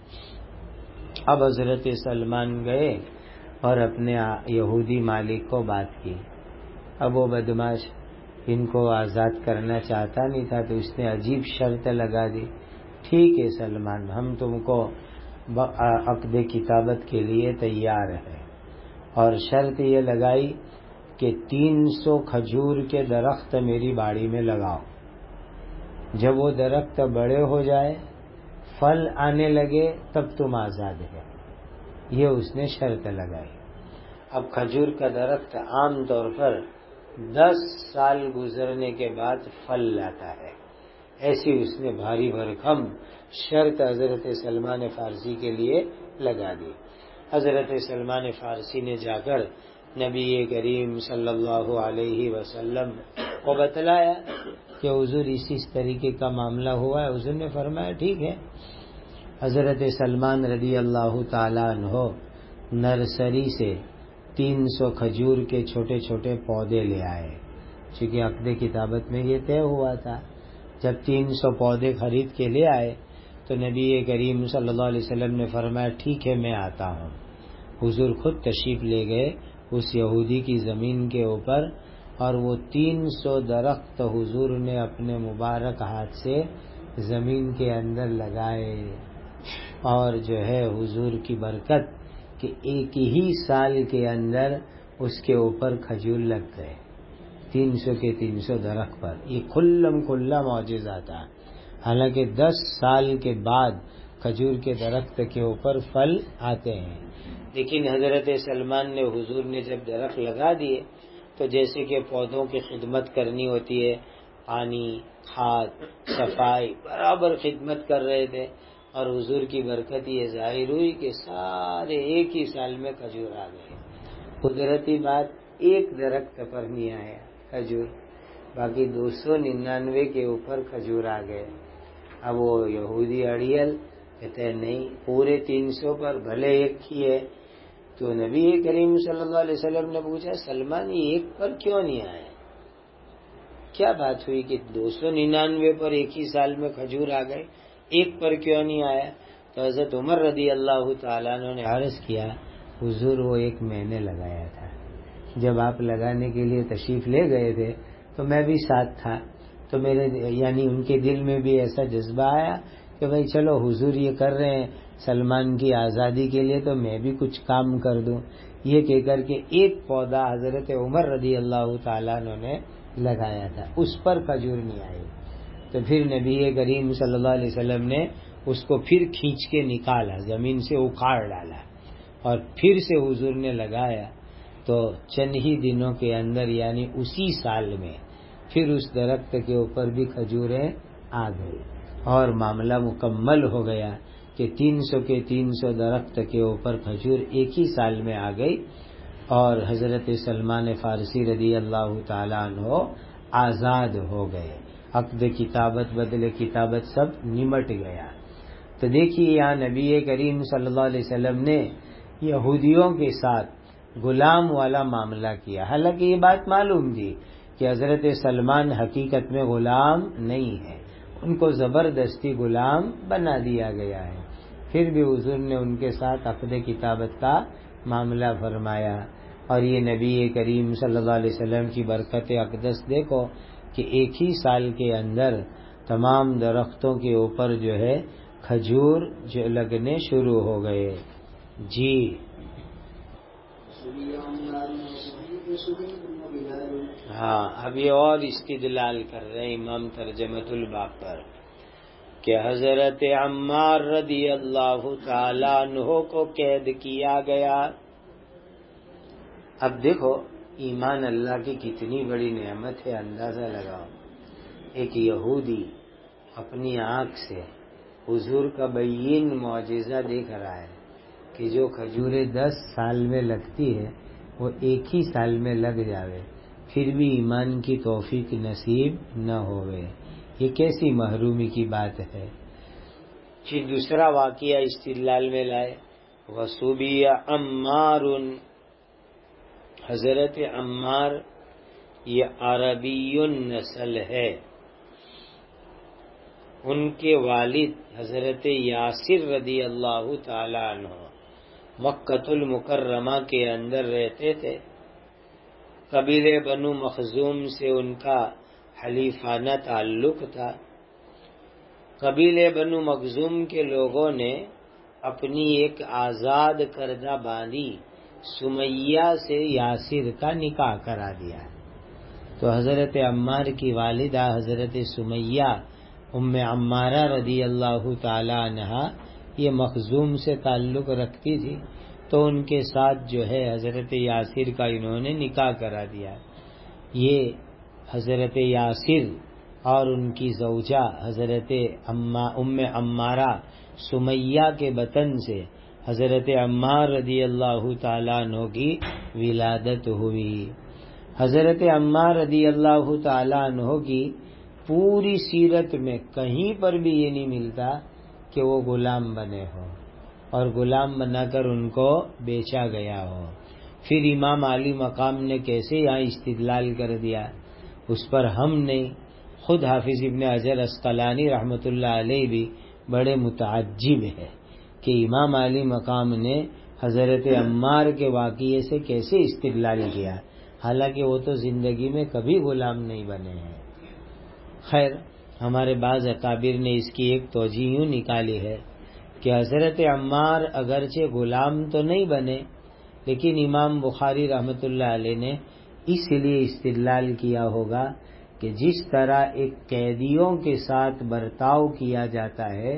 اب حضرت سلمان گئے اور اپنے یہودی مالک کو بات کی. اب وہ بدماش ان کو آزاد کرنا چاہتا نہیں تھا، تو اس نے عجیب شرط لگا دی. ٹھیک ہے سلمان، ہم تم کو عقد کتابت کے لیے تیار ہے، اور شرط یہ لگائی کہ تین سو کھجور کے درخت میری باڑی میں لگاؤ. جب وہ درخت بڑے ہو جائے، پھل آنے لگے، تب تم آزاد ہے. یہ اس نے شرط لگائی. اب کھجور کا درخت عام طور پر دس سال گزرنے کے بعد پھل لاتا ہے. ایسی اس نے بھاری بھرکم شرط حضرت سلمان فارسی کے لیے لگا دی. حضرت سلمان فارسی نے جا کر نبی کریم صلی اللہ علیہ وسلم کو بتلایا کہ حضور اسی طریقے کا معاملہ ہوا ہے. حضور نے فرمایا ٹھیک ہے. حضرت سلمان رضی اللہ تعالیٰ عنہ نرسری سے تین سو کھجور کے چھوٹے چھوٹے پودے لے آئے، چونکہ عقد کتابت میں یہ طے ہوا تھا. جب تین سو پودے خرید کے لے آئے تو نبی کریم صلی اللہ علیہ وسلم نے فرمایا ٹھیک ہے میں آتا ہوں. حضور خود تشریف لے گئے اس یہودی کی زمین کے اوپر، اور وہ تین سو درخت حضور نے اپنے مبارک ہاتھ سے زمین کے اندر لگائے. اور جو ہے حضور کی برکت کہ ایک ہی سال کے اندر اس کے اوپر کھجور لگ گئے، تین سو کے تین سو درخت پر. یہ کھلم کھلا معجزہ تھا. حالانکہ دس سال کے بعد کھجور کے درخت کے اوپر پھل آتے ہیں، لیکن حضرت سلمان نے حضور نے جب درخت لگا دیے تو جیسے کہ پودوں کی خدمت کرنی ہوتی ہے، پانی، کھاد، صفائی، برابر خدمت کر رہے تھے. اور حضور کی برکت یہ ظاہر ہوئی کہ سارے ایک ہی سال میں کھجور آ گئے. قدرتی بات، ایک درخت پر نہیں آیا کھجور، باقی دو سو ننانوے کے اوپر کھجور آ گئے. اب وہ یہودی اڑیل کہتے ہیں نہیں، پورے تین سو پر بھلے ایک ہی ہے. تو نبی کریم صلی اللہ علیہ وسلم نے پوچھا سلمان یہ ایک پر کیوں نہیں آئے؟ کیا بات ہوئی کہ دو سو ننانوے پر ایک ہی سال میں کھجور آ گئے، ایک پر کیوں نہیں آیا؟ تو حضرت عمر رضی اللہ تعالیٰ عنہ نے عرض کیا حضور وہ ایک میں نے لگایا تھا، جب آپ لگانے کے لیے تشریف لے گئے تھے تو میں بھی ساتھ تھا، تو میرے یعنی ان کے دل میں بھی ایسا جذبہ آیا کہ بھائی چلو حضور یہ کر رہے ہیں سلمان کی آزادی کے لیے تو میں بھی کچھ کام کر دوں. یہ کہہ کر کے ایک پودا حضرت عمر رضی اللہ تعالیٰ عنہ نے لگایا تھا، اس پر کھجور نہیں آئی. تو پھر نبی کریم صلی اللہ علیہ وسلم نے اس کو پھر کھینچ کے نکالا، زمین سے اکھاڑ ڈالا اور پھر سے حضور نے لگایا. تو چند ہی دنوں کے اندر یعنی اسی سال میں پھر اس درخت کے اوپر بھی کھجوریں آ گئی، اور معاملہ مکمل ہو گیا کہ تین سو کے تین سو درخت کے اوپر کھجور ایک ہی سال میں آ گئی. اور حضرت سلمان فارسی رضی اللہ تعالیٰ عنہ آزاد ہو گئے. عقد کتابت بدل کتابت سب نمٹ گیا. تو دیکھیے یہاں نبی کریم صلی اللہ علیہ وسلم نے یہودیوں کے ساتھ غلام والا معاملہ کیا. حالانکہ یہ بات معلوم تھی کہ حضرت سلمان حقیقت میں غلام نہیں ہے، ان کو زبردستی غلام بنا دیا گیا ہے. پھر بھی حضور نے ان کے ساتھ عقد کتابت کا معاملہ فرمایا. اور یہ نبی کریم صلی اللہ علیہ وسلم کی برکت اقدس دیکھو کہ ایک ہی سال کے اندر تمام درختوں کے اوپر جو ہے کھجور جو لگنے شروع ہو گئے. جی ہاں، اب یہ اور استدلال کر رہے ہیں امام ترجمۃ الباب پر کہ حضرت عمار رضی اللہ تعالیٰ عنہ کو قید کیا گیا۔ اب دیکھو ایمان اللہ کی کتنی بڑی نعمت ہے، اندازہ لگاؤ۔ ایک یہودی اپنی آنکھ سے حضور کا بین معجزہ دیکھ رہا ہے کہ جو کھجوریں دس سال میں لگتی ہے وہ ایک ہی سال میں لگ جاوے، پھر بھی ایمان کی توفیق نصیب نہ ہوئے، یہ کیسی محرومی کی بات ہے۔ پھر دوسرا واقعہ استدلال میں لائے، وصوبی عمار، حضرت عمار یہ عربی نسل ہے، ان کے والد حضرت یاسر رضی اللہ تعالی عنہ مکۃ المکرمہ کے اندر رہتے تھے۔ قبیلے بنو مخزوم سے ان کا حلیفانہ تعلق تھا۔ قبیلے بنو مخزوم کے لوگوں نے اپنی ایک آزاد کردہ باندی سمیہ سے یاسر کا نکاح کرا دیا، تو حضرت عمار کی والدہ حضرت سمیہ ام عمارہ رضی اللہ تعالی عنہا یہ مخزوم سے تعلق رکھتی تھی، تو ان کے ساتھ جو ہے حضرت یاسر کا انہوں نے نکاح کرا دیا۔ یہ حضرت یاسر اور ان کی زوجہ حضرت ام عمارہ سمیہ کے بطن سے حضرت عمار رضی اللہ تعالیٰ عنہ کی ولادت ہوئی۔ حضرت عمار رضی اللہ تعالیٰ عنہ کی پوری سیرت میں کہیں پر بھی یہ نہیں ملتا کہ وہ غلام بنے ہو اور غلام بنا کر ان کو بیچا گیا ہو۔ پھر امام عالی مقام نے کیسے یہاں استدلال کر دیا اس پر ہم نہیں، خود حافظ ابن حجر عسقلانی رحمۃ اللہ علیہ بھی بڑے متعجب ہے کہ امام علی مقام نے حضرت عمار کے واقعے سے کیسے استدلال کیا، حالانکہ وہ تو زندگی میں کبھی غلام نہیں بنے ہیں۔ خیر، ہمارے بعض اکابر نے اس کی ایک توجیہ یوں نکالی ہے کہ حضرت عمار اگرچہ غلام تو نہیں بنے، لیکن امام بخاری رحمۃ اللہ علیہ نے اس لیے استدلال کیا ہوگا کہ جس طرح ایک قیدیوں کے ساتھ برتاؤ کیا جاتا ہے،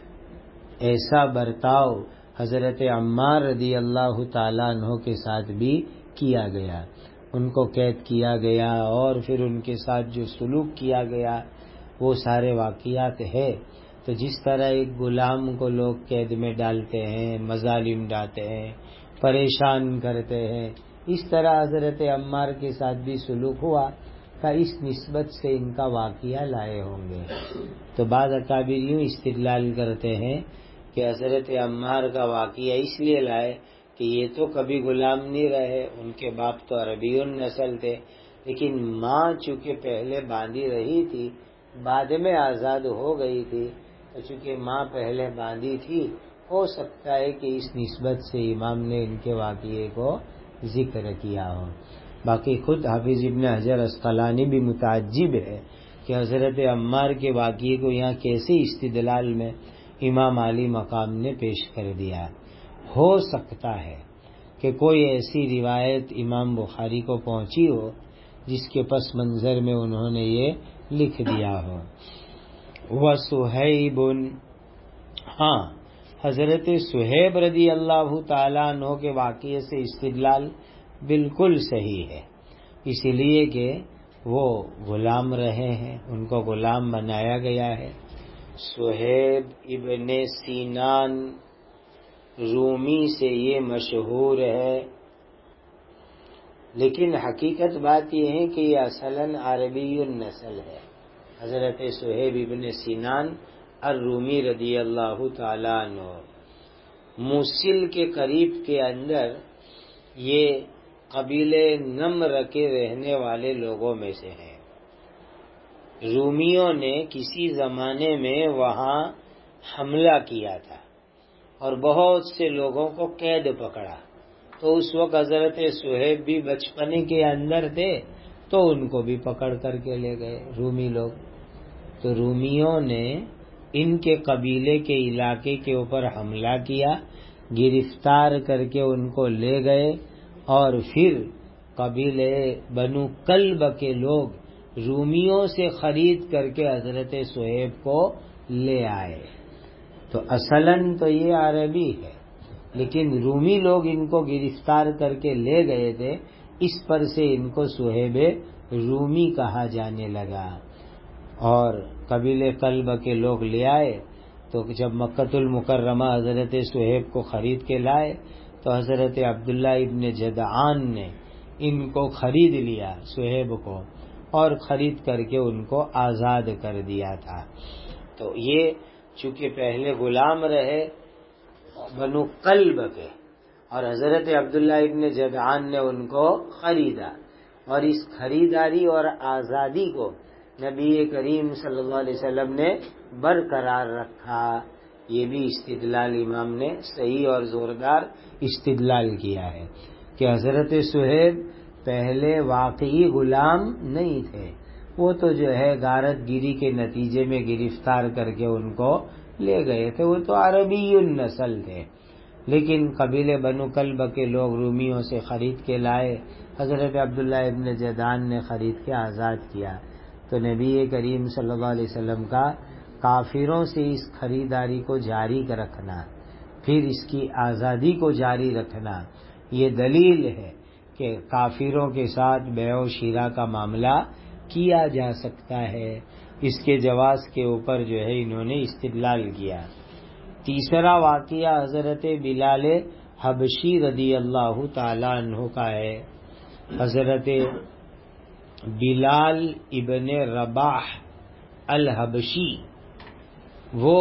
ایسا برتاؤ حضرت عمار رضی اللہ تعالیٰ عنہ کے ساتھ بھی کیا گیا۔ ان کو قید کیا گیا اور پھر ان کے ساتھ جو سلوک کیا گیا وہ سارے واقعات ہے۔ تو جس طرح ایک غلام کو لوگ قید میں ڈالتے ہیں، مظالم ڈالتے ہیں، پریشان کرتے ہیں، اس طرح حضرت عمار کے ساتھ بھی سلوک ہوا کا اس نسبت سے ان کا واقعہ لائے ہوں گے۔ تو بعض اکابر یوں استدلال کرتے ہیں کہ حضرت عمار کا واقعہ اس لیے لائے کہ یہ تو کبھی غلام نہیں رہے، ان کے باپ تو عربی نسل تھے، لیکن ماں چونکہ پہلے باندھی رہی تھی بعد میں آزاد ہو گئی تھی، تو چونکہ ماں پہلے باندھی تھی ہو سکتا ہے کہ اس نسبت سے امام نے ان کے واقعے کو ذکر کیا ہو۔ باقی خود حافظ ابن حجر عسقلانی بھی متعجب ہے کہ حضرت عمار کے واقعے کو یہاں کیسے استدلال میں امام علی مقام نے پیش کر دیا۔ ہو سکتا ہے کہ کوئی ایسی روایت امام بخاری کو پہنچی ہو جس کے پس منظر میں انہوں نے یہ لکھ دیا ہو۔ وَصُہَیْبٌ، ہاں حضرت صہیب رضی اللہ تعالیٰ عنہ کے واقعے سے استدلال بالکل صحیح ہے، اس لیے کہ وہ غلام رہے ہیں، ان کو غلام بنایا گیا ہے۔ صہیب ابن سینان رومی سے یہ مشہور ہے، لیکن حقیقت بات یہ ہے کہ یہ اصلاً عربی النسل ہے۔ حضرت صہیب ابن سینان الرومی رضی اللہ تعالیٰ عنہ موصل کے قریب کے اندر یہ قبیلے نمر کے رہنے والے لوگوں میں سے ہیں۔ رومیوں نے کسی زمانے میں وہاں حملہ کیا تھا اور بہت سے لوگوں کو قید پکڑا، تو اس وقت حضرت صہیب بھی بچپنے کے اندر تھے تو ان کو بھی پکڑ کر کے لے گئے رومی لوگ۔ تو رومیوں نے ان کے قبیلے کے علاقے کے اوپر حملہ کیا، گرفتار کر کے ان کو لے گئے، اور پھر قبیلے بنو کلب کے لوگ رومیوں سے خرید کر کے حضرت صہیب کو لے آئے. تو اصلاً تو یہ عربی ہے، لیکن رومی لوگ ان کو گرفتار کر کے لے گئے تھے، اس پر سے ان کو صہیب رومی کہا جانے لگا. اور قبیلے کلب کے لوگ لے آئے تو جب مکۃ المکرمہ حضرت صہیب کو خرید کے لائے تو حضرت عبداللہ ابن جدعان نے ان کو خرید لیا، صہیب کو، اور خرید کر کے ان کو آزاد کر دیا تھا. تو یہ چونکہ پہلے غلام رہے بنو کلب کے، اور حضرت عبداللہ ابن جدعان نے ان کو خریدا، اور اس خریداری اور آزادی کو نبی کریم صلی اللہ علیہ وسلم نے برقرار رکھا. یہ بھی استدلال امام نے صحیح اور زوردار استدلال کیا ہے کہ حضرت صہیب پہلے واقعی غلام نہیں تھے، وہ تو جو ہے غارت گیری کے نتیجے میں گرفتار کر کے ان کو لے گئے تھے، وہ تو عربی النسل تھے، لیکن قبیلے بنو کلب کے لوگ رومیوں سے خرید کے لائے، حضرت عبداللہ ابن جدعان نے خرید کے آزاد کیا. تو نبی کریم صلی اللہ علیہ وسلم کا کافروں سے اس خریداری کو جاری رکھنا، پھر اس کی آزادی کو جاری رکھنا، یہ دلیل ہے کہ کافروں کے ساتھ بیع و شراء کا معاملہ کیا جا سکتا ہے. اس کے جواز کے اوپر جو ہے انہوں نے استدلال کیا. تیسرا واقعہ حضرت بلال حبشی رضی اللہ تعالی عنہ کا ہے. حضرت بلال ابن رباح الحبشی وہ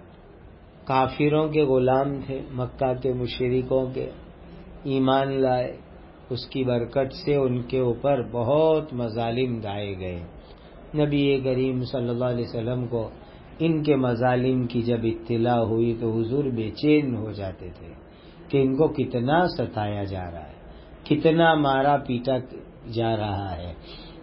کافروں کے غلام تھے، مکہ کے مشرکوں کے، ایمان لائے، اس کی برکت سے ان کے اوپر بہت مظالم ڈھائے گئے. نبی کریم صلی اللہ علیہ وسلم کو ان کے مظالم کی جب اطلاع ہوئی تو حضور بے چین ہو جاتے تھے کہ ان کو کتنا ستایا جا رہا ہے، کتنا مارا پیٹا جا رہا ہے.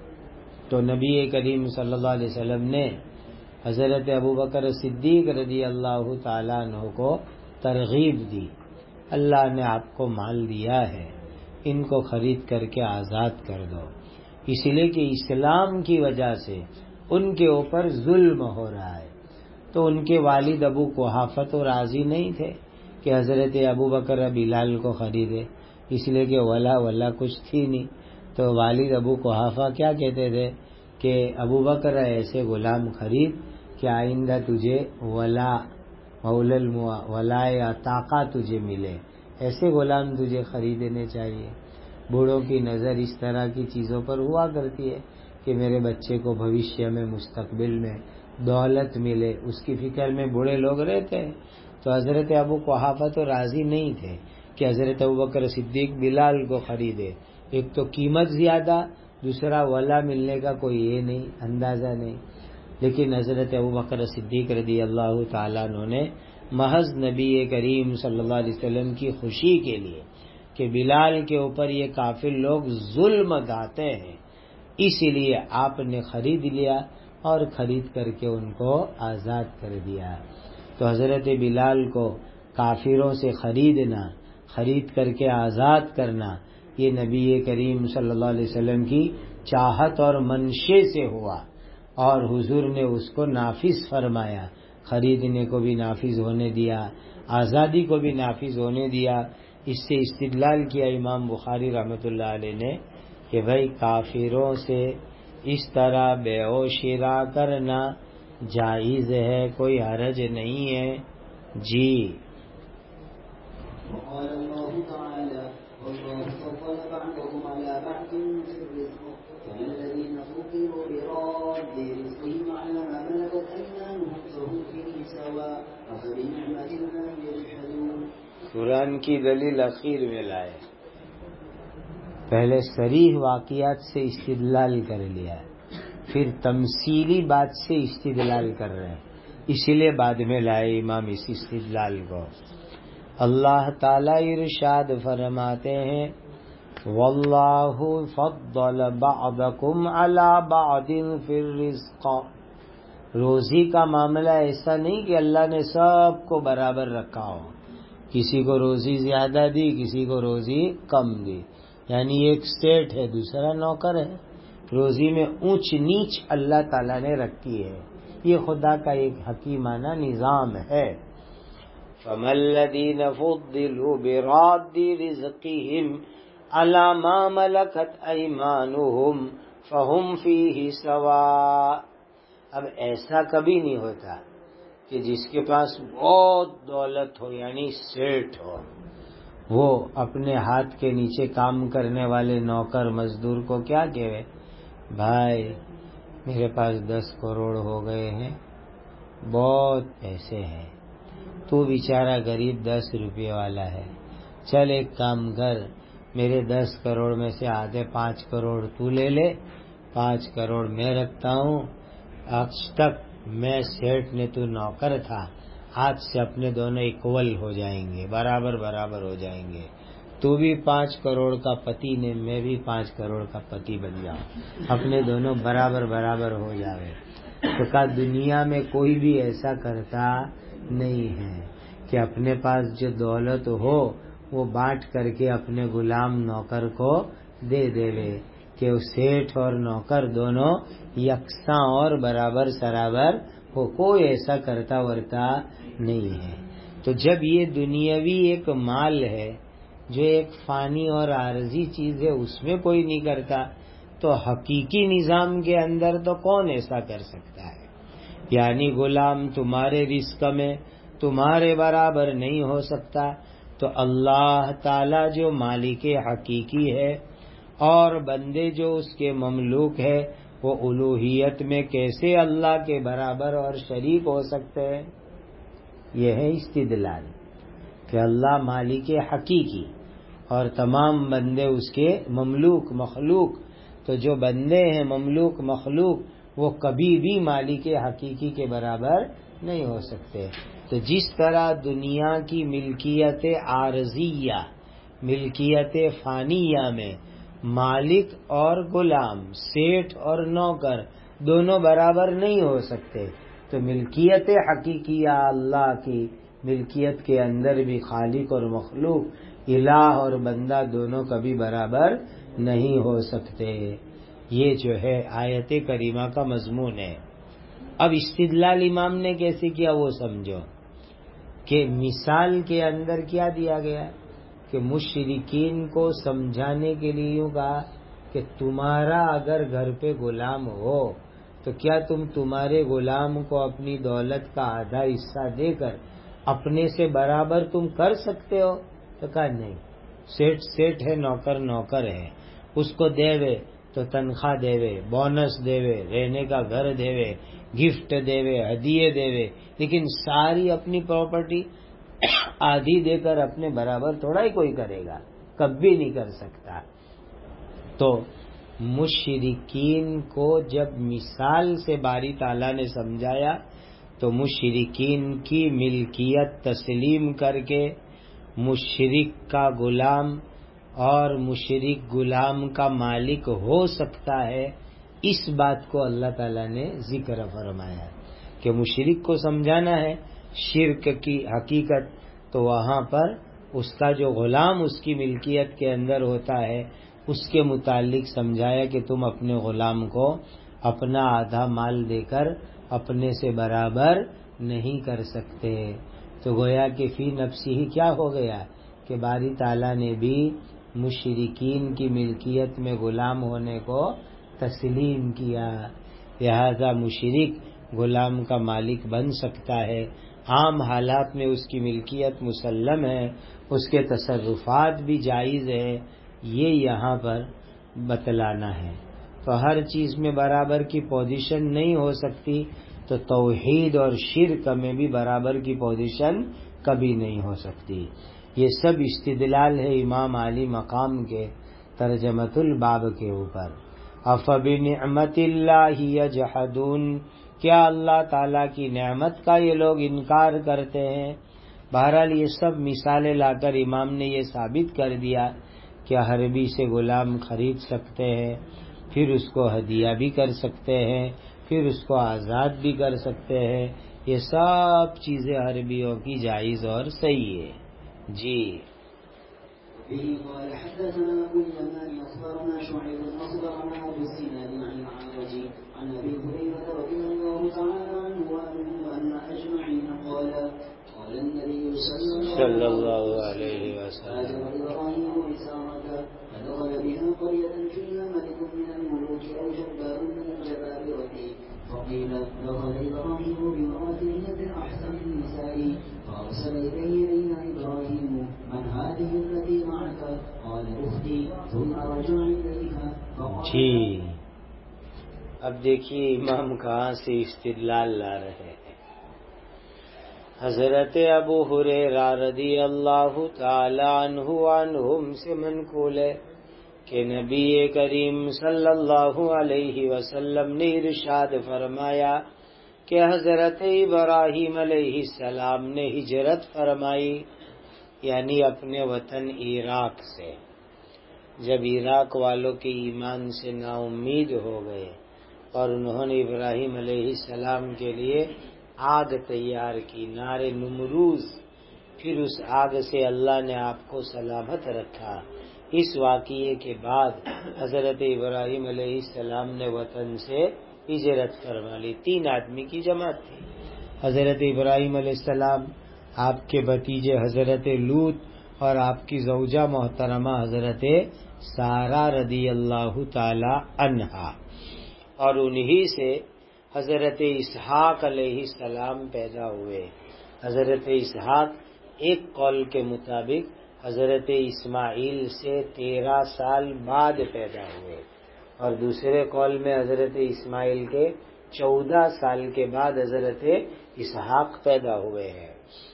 تو نبی کریم صلی اللہ علیہ وسلم نے حضرت ابوبکر صدیق رضی اللہ تعالیٰ عنہ کو ترغیب دی، اللہ نے آپ کو مال دیا ہے، ان کو خرید کر کے آزاد کر دو، اس لیے کہ اسلام کی وجہ سے ان کے اوپر ظلم ہو رہا ہے. تو ان کے والد ابو قحافہ تو راضی نہیں تھے کہ حضرت ابوبکر بلال کو خریدے، اس لیے کہ ولا ولا کچھ تھی نہیں. تو والد ابو قحافہ کیا کہتے تھے کہ ابوبکر ایسے غلام خرید کہ آئندہ تجھے ولا مول ولا عطاقہ تجھے ملے، ایسے غلام تجھے خریدنے چاہیے. بوڑھوں کی نظر اس طرح کی چیزوں پر ہوا کرتی ہے کہ میرے بچے کو بھوشیہ میں مستقبل میں دولت ملے، اس کی فکر میں بوڑھے لوگ رہتے ہیں. تو حضرت ابو قحافہ تو راضی نہیں تھے کہ حضرت ابوبکر صدیق بلال کو خریدے. ایک تو قیمت زیادہ، دوسرا ولا ملنے کا کوئی یہ نہیں، اندازہ نہیں. لیکن حضرت ابوبکر صدیق رضی اللہ تعالیٰ عنہ نے محض نبی کریم صلی اللہ علیہ وسلم کی خوشی کے لیے کہ بلال کے اوپر یہ کافر لوگ ظلم ڈھاتے ہیں، اس لیے آپ نے خرید لیا اور خرید کر کے ان کو آزاد کر دیا. تو حضرت بلال کو کافروں سے خریدنا، خرید کر کے آزاد کرنا، یہ نبی کریم صلی اللہ علیہ وسلم کی چاہت اور منشے سے ہوا، اور حضور نے اس کو نافذ فرمایا، خریدنے کو بھی نافذ ہونے دیا، آزادی کو بھی نافذ ہونے دیا. اس سے استدلال کیا امام بخاری رحمۃ اللہ علیہ نے کہ بھائی کافروں سے اس طرح بیع و شراء کرنا جائز ہے، کوئی حرج نہیں ہے. جی وقال الله تعالى والله فضل بعضكم على بعض في الرزق فما الذين فضلوا براد رزقهم على ما ملكت أيمانهم فهم فيه سواء أفبنعمة الله يجحدون. قرآن کی دلیل اخیر میں لائے، پہلے صریح واقعات سے استدلال کر لیا، پھر تمثیلی بات سے استدلال کر رہے ہیں، اسی لیے بعد میں لائے امام اس استدلال کو. اللہ تعالی ارشاد فرماتے ہیں واللہ فضل بعضکم علی بعض فی الرزق. روزی کا معاملہ ایسا نہیں کہ اللہ نے سب کو برابر رکھا ہو، کسی کو روزی زیادہ دی، کسی کو روزی کم دی، یعنی ایک سیٹ ہے دوسرا نوکر ہے. روزی میں اونچ نیچ اللہ تعالیٰ نے رکھی ہے، یہ خدا کا ایک حکیمانہ نظام ہے۔ فَمَا الَّذِينَ فُضِّلُوا بِرَادِّ رِزْقِهِمْ عَلَى مَا مَلَكَتْ أَيْمَانُهُمْ فَهُمْ فِيهِ سَوَاءٌ۔ اب ایسا کبھی نہیں ہوتا کہ جس کے پاس بہت دولت ہو، یعنی سیٹھ ہو، وہ اپنے ہاتھ کے نیچے کام کرنے والے نوکر مزدور کو کیا کہے، بھائی میرے پاس دس کروڑ ہو گئے ہیں، بہت پیسے ہیں، تو بیچارہ غریب دس روپے والا ہے، چل ایک کام کر، میرے دس کروڑ میں سے آدھے پانچ کروڑ تو لے لے، پانچ کروڑ میں رکھتا ہوں، آج تک میں سیٹھ نے تو نوکر تھا، آج سے اپنے دونوں اکول ہو جائیں گے، برابر برابر ہو جائیں گے، تو بھی پانچ کروڑ کا پتی نے، میں بھی پانچ کروڑ کا پتی بن جاؤں، اپنے دونوں برابر برابر ہو جاوے۔ تو کہا دنیا میں کوئی بھی ایسا کرتا نہیں ہے کہ اپنے پاس جو دولت ہو وہ بانٹ کر کے اپنے غلام نوکر کو دے دے وے، کہ وہ سیٹھ اور نوکر دونوں یکساں اور برابر سرابر ہو، کوئی ایسا کرتا ورتا نہیں ہے۔ تو جب یہ دنیاوی ایک مال ہے جو ایک فانی اور عارضی چیز ہے، اس میں کوئی نہیں کرتا، تو حقیقی نظام کے اندر تو کون ایسا کر سکتا ہے؟ یعنی غلام تمہارے رزق میں تمہارے برابر نہیں ہو سکتا، تو اللہ تعالی جو مالک حقیقی ہے اور بندے جو اس کے مملوک ہے، وہ الوہیت میں کیسے اللہ کے برابر اور شریک ہو سکتے ہیں؟ یہ ہے استدلال کہ اللہ مالک حقیقی اور تمام بندے اس کے مملوک مخلوق، تو جو بندے ہیں مملوک مخلوق وہ کبھی بھی مالک حقیقی کے برابر نہیں ہو سکتے۔ تو جس طرح دنیا کی ملکیت عارضیہ، ملکیت فانیہ میں مالک اور غلام، سیٹھ اور نوکر دونوں برابر نہیں ہو سکتے، تو ملکیت حقیقیہ اللہ کی ملکیت کے اندر بھی خالق اور مخلوق، الہ اور بندہ دونوں کبھی برابر نہیں ہو سکتے۔ یہ جو ہے آیت کریمہ کا مضمون ہے۔ اب استدلال امام نے کیسے کیا وہ سمجھو، کہ مثال کے اندر کیا دیا گیا کہ مشرکین کو سمجھانے کے لیے یوں کہا کہ تمہارا اگر گھر پہ غلام ہو تو کیا تم تمہارے غلام کو اپنی دولت کا آدھا حصہ دے کر اپنے سے برابر تم کر سکتے ہو؟ تو کہا نہیں، سیٹ سیٹ ہے، نوکر نوکر ہے، اس کو دے وے تو تنخواہ دے وے، بونس دے وے، رہنے کا گھر دے وے، گفٹ دے وے، ہدیے دے وے، لیکن ساری اپنی پراپرٹی آدھی دے کر اپنے برابر تھوڑا ہی کوئی کرے گا، کبھی نہیں کر سکتا۔ تو مشرکین کو جب مثال سے باری تعالیٰ نے سمجھایا تو مشرکین کی ملکیت تسلیم کر کے مشرک کا غلام اور مشرک غلام کا مالک ہو سکتا ہے، اس بات کو اللہ تعالیٰ نے ذکر فرمایا کہ مشرک کو سمجھانا ہے شرک کی حقیقت، تو وہاں پر اس کا جو غلام اس کی ملکیت کے اندر ہوتا ہے اس کے متعلق سمجھایا کہ تم اپنے غلام کو اپنا آدھا مال دے کر اپنے سے برابر نہیں کر سکتے۔ تو گویا کہ فی نفسی ہی کیا ہو گیا کہ باری تعالیٰ نے بھی مشرکین کی ملکیت میں غلام ہونے کو تسلیم کیا، لہذا مشرک غلام کا مالک بن سکتا ہے، عام حالات میں اس کی ملکیت مسلم ہے، اس کے تصرفات بھی جائز ہے، یہ یہاں پر بتلانا ہے۔ تو ہر چیز میں برابر کی پوزیشن نہیں ہو سکتی، تو توحید اور شرک میں بھی برابر کی پوزیشن کبھی نہیں ہو سکتی۔ یہ سب استدلال ہے امام علی مقام کے ترجمۃ الباب کے اوپر۔ افبنعمت اللہ یجحدون، کیا اللہ تعالیٰ کی نعمت کا یہ لوگ انکار کرتے ہیں؟ بہرحال یہ سب مثالیں لا کر امام نے یہ ثابت کر دیا کہ حربی سے غلام خرید سکتے ہیں، پھر اس کو ہدیہ بھی کر سکتے ہیں، پھر اس کو آزاد بھی کر سکتے ہیں، یہ سب چیزیں حربیوں کی جائز اور صحیح ہے۔ جی به قال حدثنا ابو اليمان اخبرنا شعيب اخبرنا ابو الزناد عن العرج عن ابي هريره رضي الله تعالى عنه صلی اللہ علیہ وسلم. فدخل بها قرية فيها ملك من الملوك أو جبار من الجبابرة فقيل دخل إبراهيم بامرأته من أحسن النساء فأرسل إليه أين إبراهيم من هذه التي معك قال أختي ثم رجع إليها فقال. جی اب دیکھیے امام کہاں سے استدلال لا رہے ہیں. حضرت ابو ہریرہ رضی اللہ تعالی عنہ عنہم سے منقول ہے کہ نبی کریم صلی اللہ علیہ وسلم نے ارشاد فرمایا کہ حضرت ابراہیم علیہ السلام نے ہجرت فرمائی، یعنی اپنے وطن عراق سے. جب عراق والوں کے ایمان سے نا امید ہو گئے اور انہوں نے ابراہیم علیہ السلام کے لیے آگ تیار کی، نار نمروز، پھر اس آگ سے اللہ نے آپ کو سلامت رکھا. اس واقعے کے بعد حضرت ابراہیم علیہ السلام نے وطن سے ہجرت فرما لی. تین آدمی کی جماعت تھی. حضرت ابراہیم علیہ السلام، آپ کے بھتیجے حضرت لوط اور آپ کی زوجہ محترمہ حضرت سارہ رضی اللہ تعالی عنہا، اور انہی سے حضرت اسحاق علیہ السلام پیدا ہوئے. حضرت اسحاق ایک قول کے مطابق حضرت اسماعیل سے تیرہ سال بعد پیدا ہوئے، اور دوسرے قول میں حضرت اسماعیل کے چودہ سال کے بعد حضرت اسحاق پیدا ہوئے ہیں.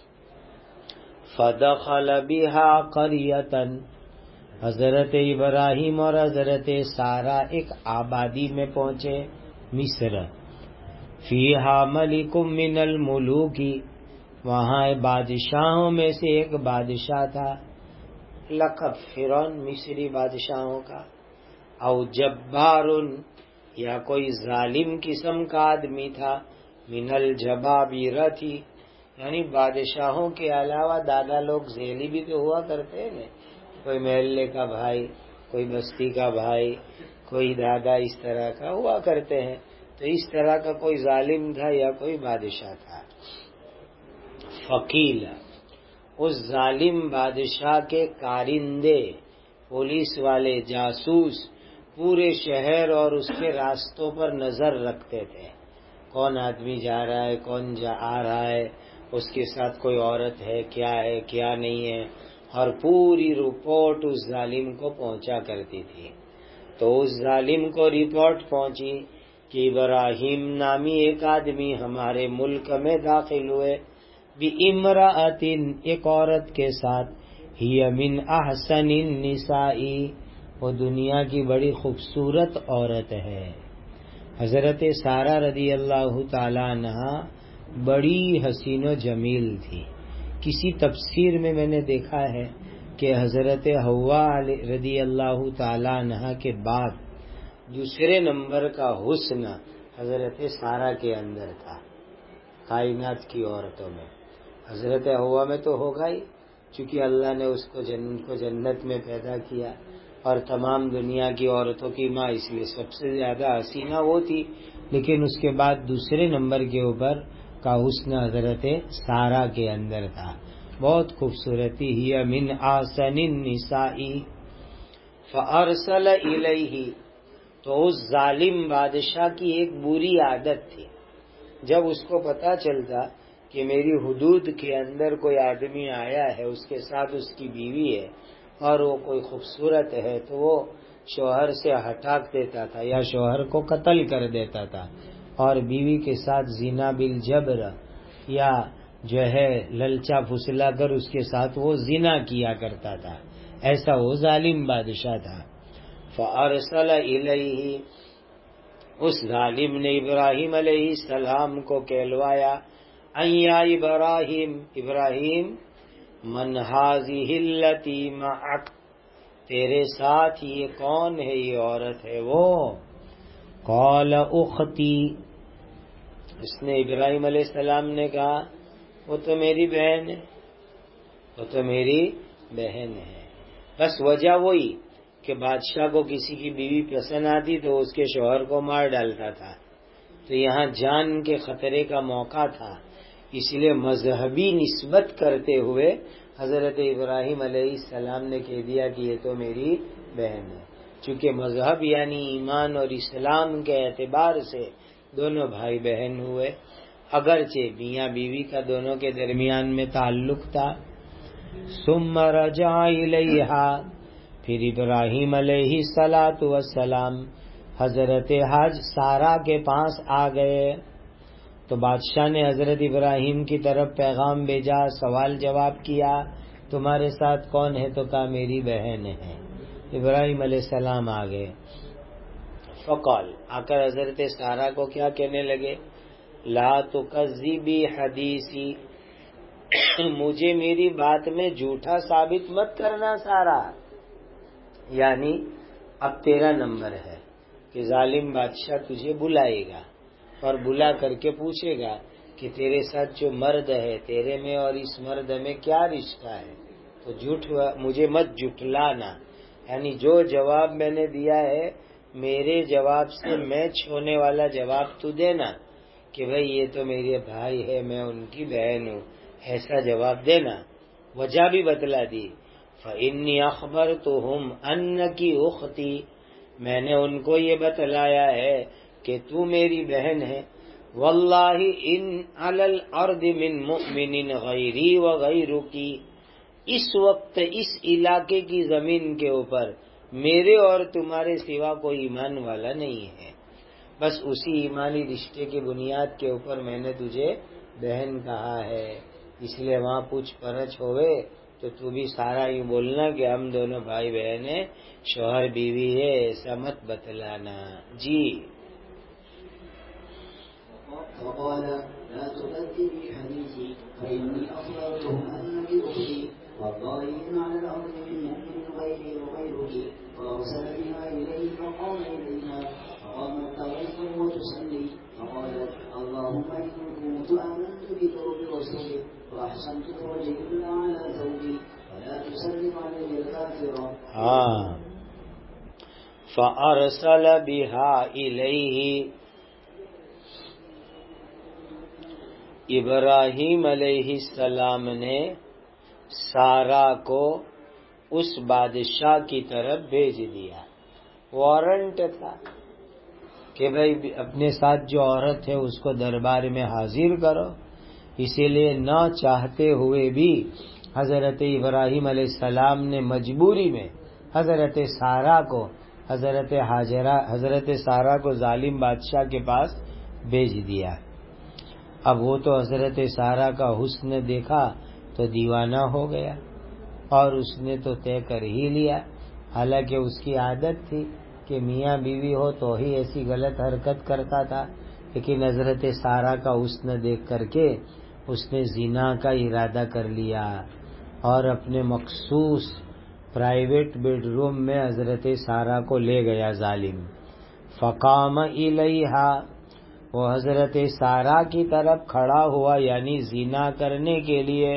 فدخل بها قریۃ، حضرت ابراہیم اور حضرت سارہ ایک آبادی میں پہنچے، مصر. فیہا ملک من الملوک، وہاں بادشاہوں میں سے ایک بادشاہ تھا، لقب فرعون مصری بادشاہوں کا. او جبار، یا کوئی ظالم قسم کا آدمی تھا، من الجبابرہ تھی، یعنی بادشاہوں کے علاوہ دادا لوگ ذیلی بھی تو ہوا کرتے ہیں، کوئی محلے کا بھائی، کوئی بستی کا بھائی، کوئی دادا اس طرح کا ہوا کرتے ہیں. تو اس طرح کا کوئی ظالم تھا یا کوئی بادشاہ تھا. فقیل، اس ظالم بادشاہ کے کارندے، پولیس والے، جاسوس پورے شہر اور اس کے راستوں پر نظر رکھتے تھے. کون آدمی جا رہا ہے، کون جا آ رہا ہے، اس کے ساتھ کوئی عورت ہے، کیا ہے کیا نہیں ہے، اور پوری رپورٹ اس ظالم کو پہنچا کرتی تھی. تو اس ظالم کو رپورٹ پہنچی کہ ابراہیم نامی ایک آدمی ہمارے ملک میں داخل ہوئے، بِامرأۃ، ایک عورت کے ساتھ، ہی من احسن النساء، وہ دنیا کی بڑی خوبصورت عورت ہے. حضرت سارہ رضی اللہ تعالی عنہ بڑی حسین و جمیل تھی. کسی تفسیر میں میں نے دیکھا ہے کہ حضرت حوا رضی اللہ تعالی عنہ کے بعد دوسرے نمبر کا حسن حضرت سارہ کے اندر تھا کائنات کی عورتوں میں. حضرت حوا میں تو ہوگا ہی، چونکہ اللہ نے اس کو جنت کو جنت میں پیدا کیا، اور تمام دنیا کی عورتوں کی ماں، اس لیے سب سے زیادہ حسینہ وہ تھی. لیکن اس کے بعد دوسرے نمبر کے اوپر کا حسن حضرت سارہ کے اندر تھا، بہت خوبصورتی. ہی من احسن النساء فارسل الیہ، تو اس ظالم بادشاہ کی ایک بری عادت تھی، جب اس کو پتا چلتا کہ میری حدود کے اندر کوئی آدمی آیا ہے، اس کے ساتھ اس کی بیوی ہے اور وہ کوئی خوبصورت ہے، تو وہ شوہر سے ہٹا دیتا تھا یا شوہر کو قتل کر دیتا تھا، اور بیوی کے ساتھ زنا بالجبر یا جو ہے للچا پھسلا کر اس کے ساتھ وہ زنا کیا کرتا تھا. ایسا وہ ظالم بادشاہ تھا. فارسل الیہ، اس ظالم نے ابراہیم علیہ السلام کو کہلوایا، ان یا ابراہیم، ابراہیم، من ھذہ التی معک، تیرے ساتھ یہ کون ہے، یہ عورت ہے وہ. قال اختی، اس نے ابراہیم علیہ السلام نے کہا وہ تو میری بہن ہے، وہ تو میری بہن ہے. بس وجہ وہی کہ بادشاہ کو کسی کی بیوی پسند آتی تو اس کے شوہر کو مار ڈالتا تھا، تو یہاں جان کے خطرے کا موقع تھا، اس لیے مذہبی نسبت کرتے ہوئے حضرت ابراہیم علیہ السلام نے کہہ دیا کہ یہ تو میری بہن ہے. چونکہ مذہب یعنی ایمان اور اسلام کے اعتبار سے دونوں بھائی بہن ہوئے، اگرچہ میاں بیوی کا دونوں کے درمیان میں تعلق تھا. ثم رجع الیہا، پھر ابراہیم علیہ الصلاۃ والسلام حضرت حج سارہ کے پاس آ گئے. تو بادشاہ نے حضرت ابراہیم کی طرف پیغام بھیجا، سوال جواب کیا، تمہارے ساتھ کون ہے؟ تو کہا میری بہن ہے. ابراہیم علیہ السلام آ گئے. فقال، آ کر حضرت سارہ کو کیا کہنے لگے؟ لا تکذبی حدیثی، مجھے میری بات میں جھوٹا ثابت مت کرنا سارہ. یعنی اب تیرا نمبر ہے کہ ظالم بادشاہ تجھے بلائے گا اور بلا کر کے پوچھے گا کہ تیرے ساتھ جو مرد ہے تیرے میں اور اس مرد میں کیا رشتہ ہے، تو جھوٹ مجھے مت جھٹلانا. یعنی جو جواب میں نے دیا ہے میرے جواب سے میچ ہونے والا جواب تو دینا کہ بھئی یہ تو میرے بھائی ہے، میں ان کی بہن ہوں، ایسا جواب دینا. وجہ بھی بتلا دی. فإنی اخبرتہم انکی اختی، میں نے ان کو یہ بتلایا ہے کہ تو میری بہن ہے. واللہ ان علی الارض من مؤمن غیری وغیرکی، اس وقت اس علاقے کی زمین کے اوپر میرے اور تمہارے سوا کوئی ایمان والا نہیں ہے. بس اسی ایمانی رشتے کی بنیاد کے اوپر میں نے تجھے بہن کہا ہے. اس لیے وہاں پوچھ پرچھ ہوئے تو تو بھی سارا یوں بولنا کہ ہم دونوں بھائی بہن ہیں، شوہر بیوی ہے، ایسا مت بتلانا. جی. فقال لا تكذبي حديثي فإني أخبرتهم أنك أختي والله إن على الأرض من مؤمن غيري وغيرك. فأرسل بها إليه فقام إليها فقامت تغيظ وتصلي فقالت اللهم إن كنت آمنت بك وبرسولك وأحسنت توجهي إلا على زوجي فلا تسلم علي الكافرة. ہاں. فأرسل بها إليه، ابراہیم علیہ السلام نے سارہ کو اس بادشاہ کی طرف بھیج دیا. وارنٹ تھا کہ بھئی اپنے ساتھ جو عورت ہے اس کو دربار میں حاضر کرو. اسی لیے نہ چاہتے ہوئے بھی حضرت ابراہیم علیہ السلام نے مجبوری میں حضرت سارہ کو حضرت ہاجرہ حضرت سارہ کو ظالم بادشاہ کے پاس بھیج دیا. اب وہ تو حضرت سارہ کا حسن دیکھا تو دیوانہ ہو گیا اور اس نے تو طے کر ہی لیا. حالانکہ اس کی عادت تھی کہ میاں بیوی ہو تو ہی ایسی غلط حرکت کرتا تھا، لیکن حضرت سارہ کا حسن دیکھ کر کے اس نے زنا کا ارادہ کر لیا اور اپنے مخصوص پرائیویٹ بیڈ روم میں حضرت سارہ کو لے گیا ظالم. فقام الیہا، وہ حضرت سارہ کی طرف کھڑا ہوا یعنی زنا کرنے کے لیے.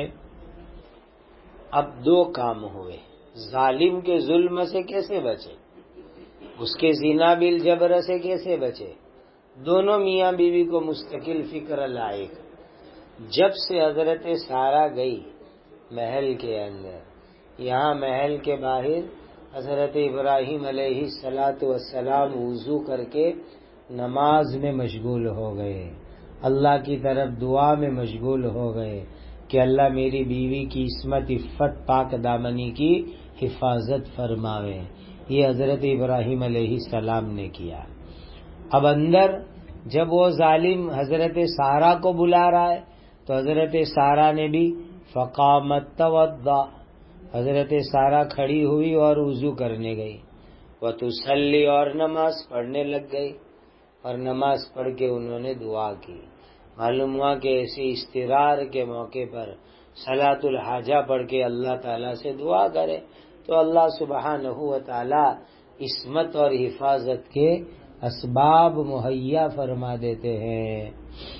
اب دو کام ہوئے. ظالم کے ظلم سے کیسے بچے، اس کے زنا بالجبر سے کیسے بچے، دونوں میاں بیوی کو مستقل فکر لائق. جب سے حضرت سارہ گئی محل کے اندر، یہاں محل کے باہر حضرت ابراہیم علیہ الصلاۃ والسلام وضو کر کے نماز میں مشغول ہو گئے، اللہ کی طرف دعا میں مشغول ہو گئے کہ اللہ میری بیوی کی عصمت عفت پاک دامنی کی حفاظت فرماوے. یہ حضرت ابراہیم علیہ السلام نے کیا. اب اندر جب وہ ظالم حضرت سارہ کو بلا رہا ہے تو حضرت سارہ نے بھی فقامت توضا، حضرت سارہ کھڑی ہوئی اور وضو کرنے گئی. وتصلی، اور نماز پڑھنے لگ گئی، اور نماز پڑھ کے انہوں نے دعا کی. معلوم ہوا کہ ایسے استرار کے موقع پر صلاۃ الحاجہ پڑھ کے اللہ تعالیٰ سے دعا کرے تو اللہ سبحانہ و تعالیٰ عصمت اور حفاظت کے اسباب مہیا فرما دیتے ہیں.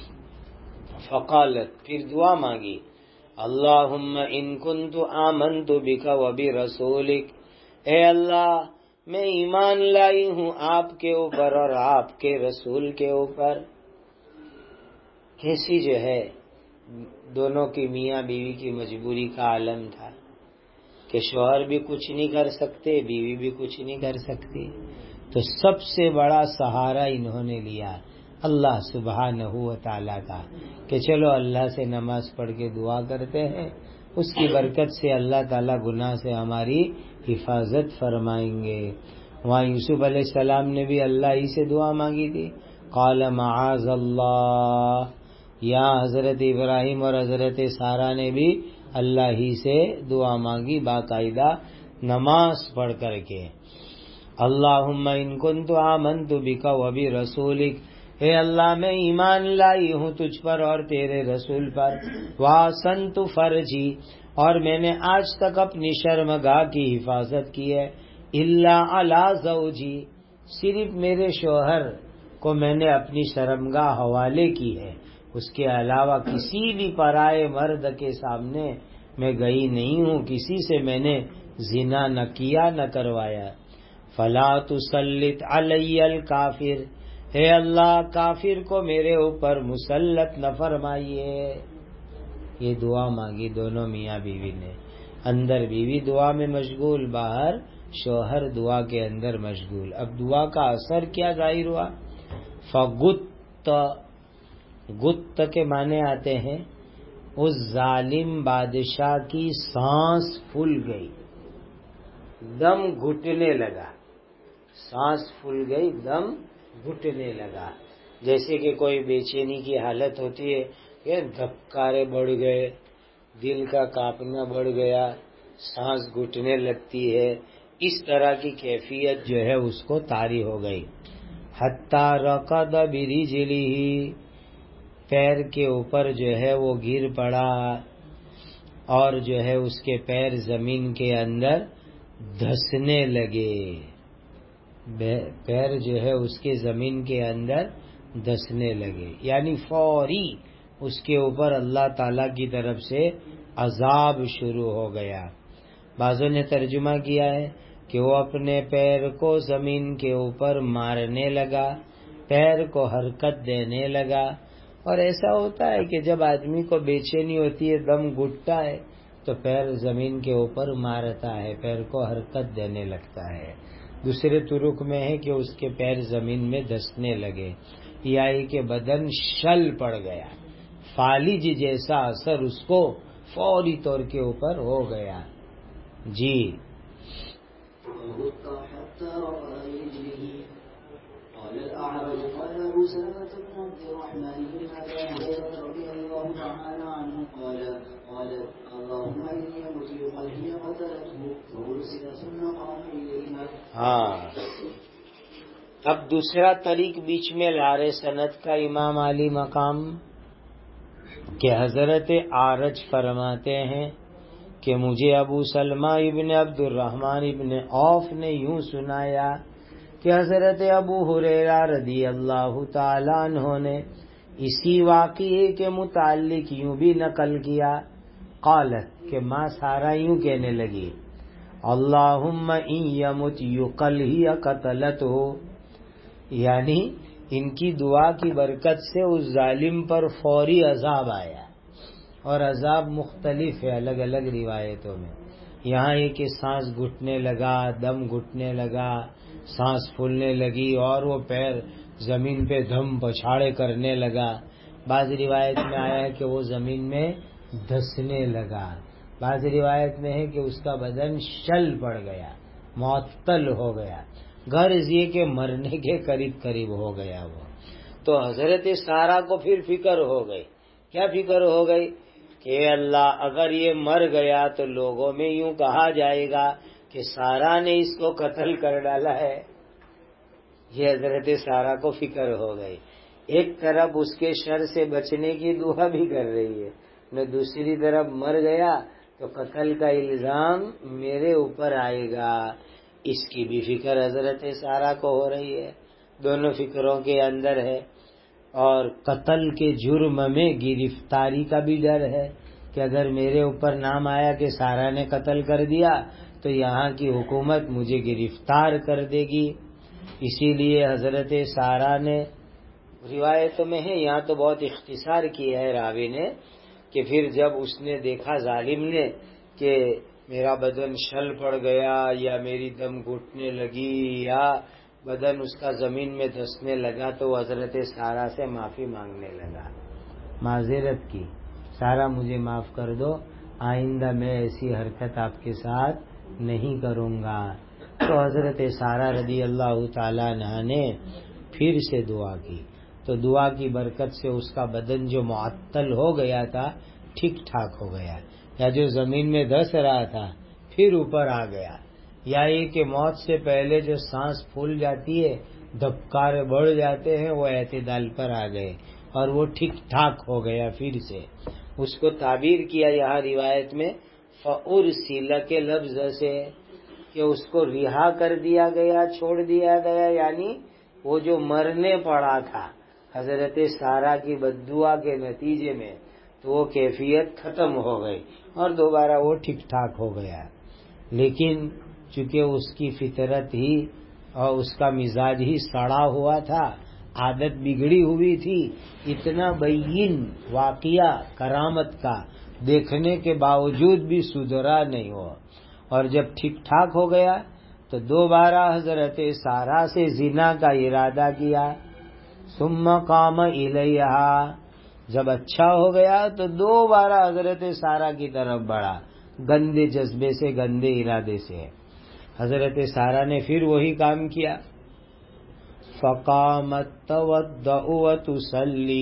فقالت، پھر دعا مانگی، اللہم ان کنت آمنت بک وبرسولک، اے اللہ میں ایمان لائی ہوں آپ کے اوپر اور آپ کے رسول کے اوپر. کیسی جو ہے دونوں کی میاں بیوی کی مجبوری کا عالم تھا کہ شوہر بھی کچھ نہیں کر سکتے، بیوی بھی کچھ نہیں کر سکتی، تو سب سے بڑا سہارا انہوں نے لیا اللہ سبحانہ و تعالیٰ کا کہ چلو اللہ سے نماز پڑھ کے دعا کرتے ہیں، اس کی برکت سے اللہ تعالیٰ گناہ سے ہماری حفاظت فرمائیں گے۔ وہاں یوسف علیہ السلام نے بھی اللہ ہی سے دعا مانگی تھی، قال معاذ اللہ۔ یہاں حضرت ابراہیم اور حضرت سارہ نے بھی اللہ ہی سے دعا مانگی باقاعدہ نماز پڑھ کر کے۔ اللہم ان کنت آمنت بک وبرسولک، اے اللہ میں ایمان لائی ہوں تجھ پر اور تیرے رسول پر، واحسنت فرجی، اور میں نے آج تک اپنی شرمگاہ کی حفاظت کی ہے، الا علی زوجی، صرف میرے شوہر کو میں نے اپنی شرمگاہ حوالے کی ہے، اس کے علاوہ کسی بھی پرائے مرد کے سامنے میں گئی نہیں ہوں، کسی سے میں نے زنا نہ کیا نہ کروایا۔ فلا تسلط علی الکافر، اے اللہ کافر کو میرے اوپر مسلط نہ فرمائیے۔ یہ دعا مانگی دونوں میاں بیوی نے، اندر بیوی دعا میں مشغول، باہر شوہر دعا کے اندر مشغول۔ اب دعا کا اثر کیا ظاہر ہوا؟ فغت، غت کے معنی آتے ہیں اس ظالم بادشاہ کی سانس پھول گئی، دم گھٹنے لگا، سانس پھول گئی، دم گھٹنے لگا، جیسے کہ کوئی بے چینی کی حالت ہوتی ہے کہ دھبکارے بڑھ گئے، دل کا کانپنا بڑھ گیا، سانس گھٹنے لگتی ہے، اس طرح کی کیفیت جو ہے اس کو طاری ہو گئی۔ حتی رکض برجلہ، پیر کے اوپر جو ہے وہ گر پڑا اور جو ہے اس کے پیر زمین کے اندر دھسنے لگے، پیر جو ہے اس کے زمین کے اندر دھسنے لگے، یعنی فوری اس کے اوپر اللہ تعالی کی طرف سے عذاب شروع ہو گیا۔ بعضوں نے ترجمہ کیا ہے کہ وہ اپنے پیر کو زمین کے اوپر مارنے لگا، پیر کو حرکت دینے لگا، اور ایسا ہوتا ہے کہ جب آدمی کو بے چینی ہوتی ہے، دم گھٹتا ہے تو پیر زمین کے اوپر مارتا ہے، پیر کو حرکت دینے لگتا ہے۔ دوسرے طرق میں ہے کہ اس کے پیر زمین میں دھسنے لگے، یا کہ بدن شل پڑ گیا، فالج جیسا اثر اس کو فوری طور کے اوپر ہو گیا۔ جی قال الأعرج قال أبو سلمة بن عبد الرحمن بن أبي هريرة رضي الله تعالى عنه قال قال اللهم إني مطيع قلبي قتلته فأرسل ثم قام إليها۔ ہاں، اب دوسرا طریق بیچ میں لارے سند کا امام علی مقام کہ حضرت اعرج فرماتے ہیں کہ مجھے ابو سلمہ ابن عبد الرحمن ابن عوف نے یوں سنایا کہ حضرت ابو ہریرہ رضی اللہ تعالیٰ عنہ نے اسی واقعے کے متعلق یوں بھی نقل کیا، قالت کہ ماں سارا یوں کہنے لگی، اللہم ان یمت یقلہ قتلتہ، یعنی ان کی دعا کی برکت سے اس ظالم پر فوری عذاب آیا، اور عذاب مختلف ہے الگ الگ روایتوں میں، یہاں یہ کہ سانس گھٹنے لگا، دم گھٹنے لگا، سانس پھولنے لگی اور وہ پیر زمین پہ دھم پچھاڑے کرنے لگا، بعض روایت میں آیا ہے کہ وہ زمین میں دھسنے لگا، بعض روایت میں ہے کہ اس کا بدن شل پڑ گیا، معطل ہو گیا، غرض یہ کہ مرنے کے قریب قریب ہو گیا وہ۔ تو حضرت سارہ کو پھر فکر ہو گئی، کیا فکر ہو گئی کہ اے اللہ اگر یہ مر گیا تو لوگوں میں یوں کہا جائے گا کہ سارہ نے اس کو قتل کر ڈالا ہے۔ یہ حضرت سارہ کو فکر ہو گئی، ایک طرف اس کے شر سے بچنے کی دعا بھی کر رہی ہے، میں دوسری طرف مر گیا تو قتل کا الزام میرے اوپر آئے گا، اس کی بھی فکر حضرت سارہ کو ہو رہی ہے، دونوں فکروں کے اندر ہے، اور قتل کے جرم میں گرفتاری کا بھی ڈر ہے کہ اگر میرے اوپر نام آیا کہ سارہ نے قتل کر دیا تو یہاں کی حکومت مجھے گرفتار کر دے گی، اسی لیے حضرت سارہ نے، روایتوں میں ہے، یہاں تو بہت اختصار کیا ہے راوی نے، کہ پھر جب اس نے دیکھا ظالم نے کہ میرا بدن شل پڑ گیا یا میری دم گھٹنے لگی یا بدن اس کا زمین میں دھسنے لگا تو وہ حضرت سارا سے معافی مانگنے لگا، معذرت کی، سارا مجھے معاف کر دو، آئندہ میں ایسی حرکت آپ کے ساتھ نہیں کروں گا۔ تو حضرت سارا رضی اللہ تعالیٰ عنہ نے پھر سے دعا کی، تو دعا کی برکت سے اس کا بدن جو معطل ہو گیا تھا ٹھیک ٹھاک ہو گیا، یا جو زمین میں دھس رہا تھا پھر اوپر آ گیا، یا یہ کہ موت سے پہلے جو سانس پھول جاتی ہے، دھبکارے بڑھ جاتے ہیں، وہ اعتدال پر آ گئے اور وہ ٹھیک ٹھاک ہو گیا۔ پھر سے اس کو تعبیر کیا یہاں روایت میں فَأُرْسِلَ کے لفظ سے کہ اس کو رہا کر دیا گیا، چھوڑ دیا گیا، یعنی وہ جو مرنے پڑا تھا حضرت سارا کی بددعا کے نتیجے میں تو وہ کیفیت ختم ہو گئی اور دوبارہ وہ ٹھیک ٹھاک ہو گیا۔ لیکن چونکہ اس کی فطرت ہی اور اس کا مزاج ہی سڑا ہوا تھا، عادت بگڑی ہوئی تھی، اتنا بین واقعہ کرامت کا دیکھنے کے باوجود بھی سدھرا نہیں ہوا، اور جب ٹھیک ٹھاک ہو گیا تو دوبارہ حضرت سارا سے زنا کا ارادہ کیا۔ ثم قام الیہا، جب اچھا ہو گیا تو دوبارہ حضرت سارا کی طرف بڑھا، گندے جذبے سے، گندے ارادے سے۔ حضرت سارا نے پھر وہی کام کیا۔ فقامت تودع وتصلی،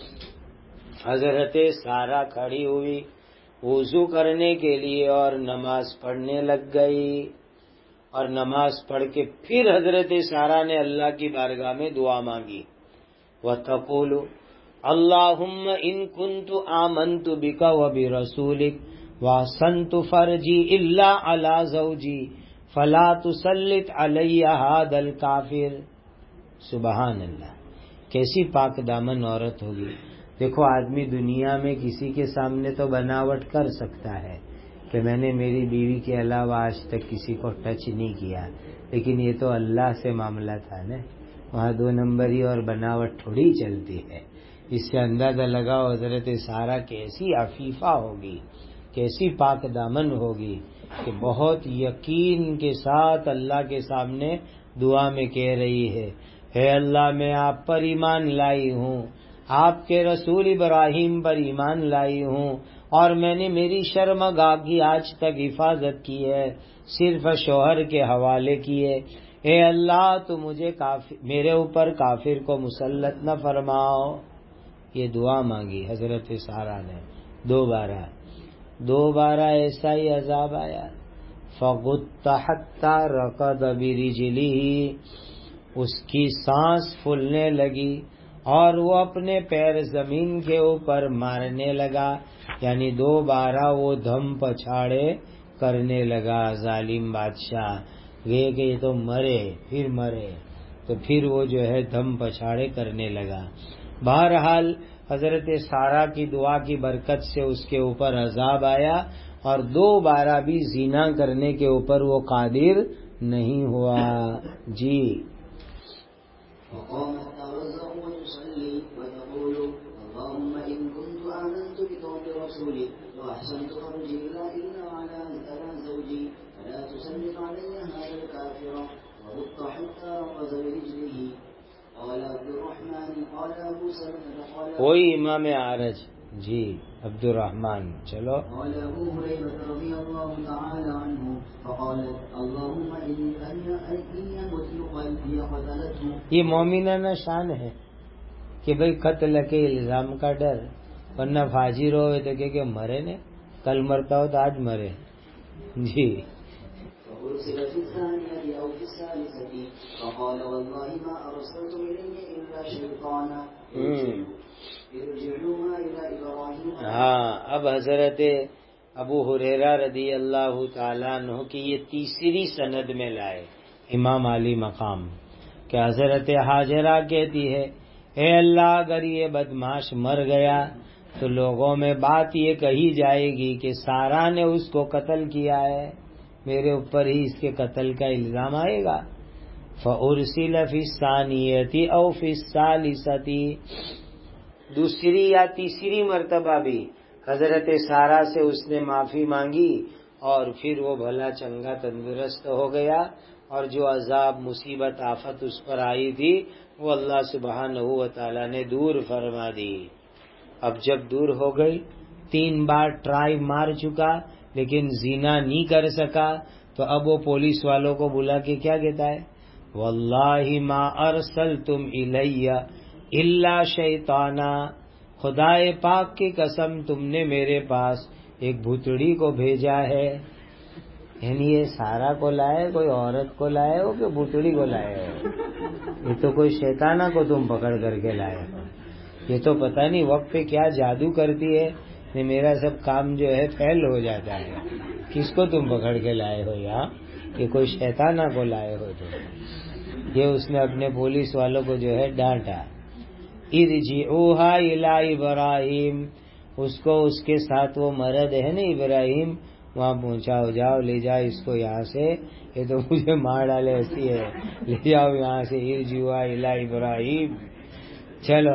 حضرت سارا کھڑی ہوئی وضو کرنے کے لیے اور نماز پڑھنے لگ گئی، اور نماز پڑھ کے پھر حضرت سارا نے اللہ کی بارگاہ میں دعا مانگی۔ وتقول اللہم ان کنت آمنت بک وبرسولک واحسنت فرجی الا علی زوجی فلا تسلط علی ھذا الکافر۔ سبحان اللہ، کیسی پاک دامن عورت ہوگی۔ دیکھو آدمی دنیا میں کسی کے سامنے تو بناوٹ کر سکتا ہے کہ میں نے میری بیوی کے علاوہ آج تک کسی کو ٹچ نہیں کیا، لیکن یہ تو اللہ سے معاملہ تھا نا، وہاں دو نمبری اور بناوٹ تھوڑی چلتی ہے۔ اس سے اندازہ لگاؤ حضرت سارا کیسی عفیفہ ہوگی، کیسی پاک دامن ہوگی کہ بہت یقین کے ساتھ اللہ کے سامنے دعا میں کہہ رہی ہے، اے اللہ میں آپ پر ایمان لائی ہوں، آپ کے رسول ابراہیم پر ایمان لائی ہوں، اور میں نے میری شرمگاہ کی آج تک حفاظت کی ہے، صرف شوہر کے حوالے کیے۔ اے اللہ تو مجھے کافر میرے اوپر کافر کو مسلط نہ فرماؤ۔ یہ دعا مانگی حضرت سارا نے دوبارہ دوبارہ ایسا ہی عذاب آیا۔ فغط حتی رکض برجلہ، اس کی سانس پھولنے لگی اور وہ اپنے پیر زمین کے اوپر مارنے لگا، یعنی دوبارہ وہ دھم پچھاڑے کرنے لگا۔ ظالم بادشاہ گئے کہ یہ تو مرے، پھر مرے، تو پھر وہ جو ہے دھم پچھاڑے کرنے لگا۔ بہرحال حضرت سارا کی دعا کی برکت سے اس کے اوپر عذاب آیا اور دوبارہ بھی زنا کرنے کے اوپر وہ قادر نہیں ہوا۔ جی وقامت ترزق وتصلي وتقول اللهم إن كنت آمنت بك وبرسولك وأحسنت فرجي إلا على على زوجي فلا تسلط علي هذا الكافر وغط حتى رقص برجله قال عبد الرحمن قال أبو سلمة قال وہی امام عارج جی عبد الرحمن چلو قال أبو هريرة رضي الله تعالى عنه فقال اللهم إن أن يمت قلبي قتلته۔ یہ مومنانہ شان ہے کہ بھئی قتل کے الزام کا ڈر، ورنہ فاجر ہوئے تو کہ مرے نے، کل مرتا ہو تو آج مرے۔ جی فأرسل في الثانية أو في الثالثة فقال والله ما أرسلت إليه إلا شيطانا ارجعوها إلى إبراهيم۔ ہاں، اب حضرت ابو ہریرہ رضی اللہ تعالیٰ عنہ کی یہ تیسری سند میں لائے امام علی مقام کہ حضرت حاجرہ کہتی ہے، اے اللہ اگر یہ بدماش مر گیا تو لوگوں میں بات یہ کہی جائے گی کہ سارا نے اس کو قتل کیا ہے، میرے اوپر ہی اس کے قتل کا الزام آئے گا۔ فَأُرْسِلَ فِي الثَّانِيَةِ أَوْ فِي الثَّالِثَةِ، دوسری یا تیسری مرتبہ بھی حضرت سارہ سے اس نے معافی مانگی اور پھر وہ بھلا چنگا تندرست ہو گیا، اور جو عذاب مصیبت آفت اس پر آئی تھی وہ اللہ سبحانہ و تعالی نے دور فرما دی۔ اب جب دور ہو گئی، تین بار ٹرائی مار چکا لیکن زنا نہیں کر سکا، تو اب وہ پولیس والوں کو بلا کے کیا کہتا ہے؟ واللہ ما ارسلتم الی الا شیطانا، خدائے پاک کی قسم تم نے میرے پاس ایک بھوتڑی کو بھیجا ہے۔ یعنی یہ سارا کو لائے، کوئی عورت کو لائے ہو کہ بھوتڑی کو لائے ہو؟ یہ تو کوئی شیطانہ کو تم پکڑ کر کے لائے ہو۔ یہ تو پتہ نہیں وقت پہ کیا جادو کرتی ہے کہ میرا سب کام جو ہے فیل ہو جاتا ہے۔ کس کو تم پکڑ کے لائے ہو یہاں؟ کہ کوئی شیطانہ کو لائے ہو تم؟ یہ اس نے اپنے پولیس والوں کو جو ہے ڈانٹا۔ ارجعوها الی ابراہیم، اس کو اس کے ساتھ وہ مرد ہے نا ابراہیم، وہاں پہنچاؤ، جاؤ لے جاؤ اس کو یہاں سے، یہ تو مجھے مار ڈالے ایسی ہے، لے جاؤ یہاں سے، ارجعوها الی ابراہیم۔ چلو،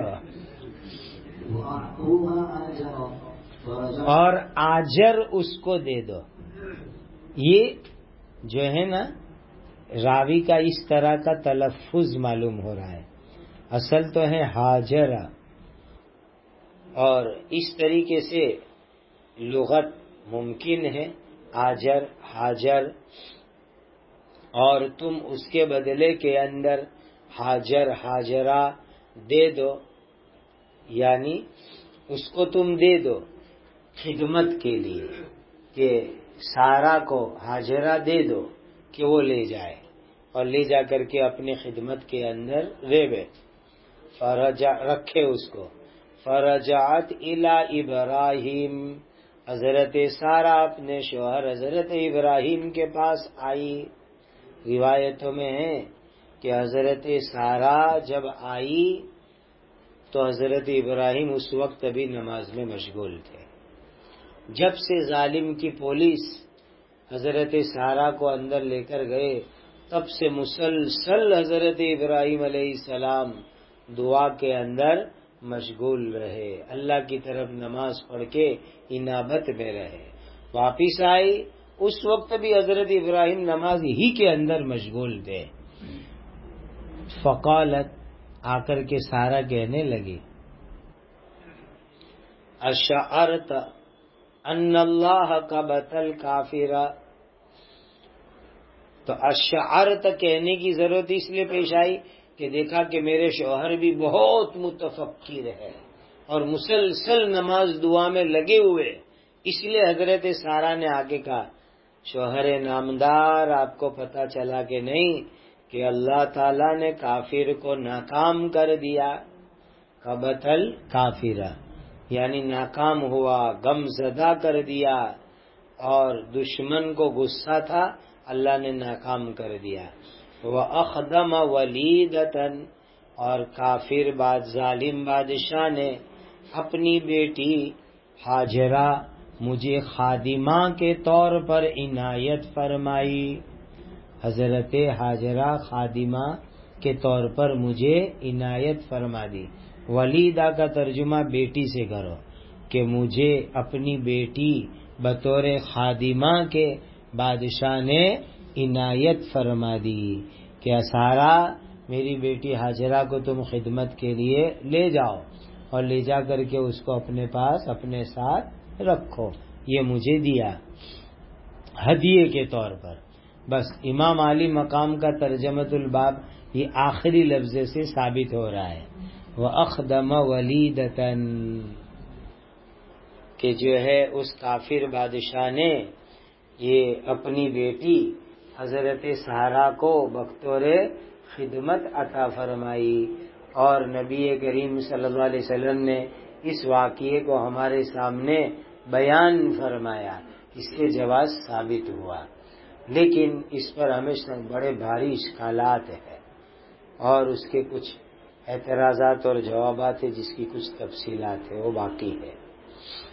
اور آجر اس کو دے دو۔ یہ جو ہے نا راوی کا اس طرح کا تلفظ معلوم ہو رہا ہے، اصل تو ہے حاجر، اور اس طریقے سے لغت ممکن ہے آجر حاجر، اور تم اس کے بدلے کے اندر حاجر حاجرہ دے دو، یعنی اس کو تم دے دو خدمت کے لیے، کہ سارا کو حاجرہ دے دو کہ وہ لے جائے اور لے جا کر کے اپنی خدمت کے اندر رہے، فرجع رکھے اس کو۔ فرجعت الی ابراہیم، حضرت سارہ اپنے شوہر حضرت ابراہیم کے پاس آئی۔ روایتوں میں ہے کہ حضرت سارہ جب آئی تو حضرت ابراہیم اس وقت ابھی نماز میں مشغول تھے۔ جب سے ظالم کی پولیس حضرت سارہ کو اندر لے کر گئے، تب سے مسلسل حضرت ابراہیم علیہ السلام دعا کے اندر مشغول رہے، اللہ کی طرف نماز پڑھ کے انابت میں رہے۔ واپس آئی، اس وقت بھی حضرت ابراہیم نماز ہی کے اندر مشغول تھے۔ فقالت، آ کر کے سارہ کہنے لگی، اشعرت ان اللہ کبت الکافر، تو اشعرت کہنے کی ضرورت اس لیے پیش آئی کہ دیکھا کہ میرے شوہر بھی بہت متفکر ہے اور مسلسل نماز دعا میں لگے ہوئے، اس لیے حضرت سارہ نے آگے کہا، شوہر نامدار آپ کو پتہ چلا کہ نہیں کہ اللہ تعالیٰ نے کافر کو ناکام کر دیا، کبت الکافر یعنی ناکام ہوا، غم زدہ کر دیا، اور دشمن کو غصہ تھا اللہ نے ناکام کر دیا۔ وَأَخْدَمَ وَلِيدَةً، اور کافر بعد ظالم بادشاہ نے اپنی بیٹی حاجرہ مجھے خادمہ کے طور پر عنایت فرمائی، حضرت حاجرہ خادمہ کے طور پر مجھے عنایت فرما دی۔ ولیدہ کا ترجمہ بیٹی سے کرو کہ مجھے اپنی بیٹی بطور خادمہ کے بادشاہ نے عنایت فرما دی کہ سارا میری بیٹی حاجرہ کو تم خدمت کے لیے لے جاؤ اور لے جا کر کے اس کو اپنے پاس اپنے ساتھ رکھو، یہ مجھے دیا ہدیے کے طور پر۔ بس امام علی مقام کا ترجمۃ الباب یہ آخری لفظ سے ثابت ہو رہا ہے، وَأَخْدَمَ وَلِيدَةً، کہ جو ہے اس کافر بادشاہ نے یہ اپنی بیٹی حضرت سارہ کو بطور خدمت عطا فرمائی، اور نبی کریم صلی اللہ علیہ وسلم نے اس واقعے کو ہمارے سامنے بیان فرمایا، اس کے جواز ثابت ہوا، لیکن اس پر ہمیشہ بڑے بھاری اشکالات ہیں اور اس کے کچھ اعتراضات اور جوابات ہیں جس کی کچھ تفصیلات ہیں وہ باقی ہے۔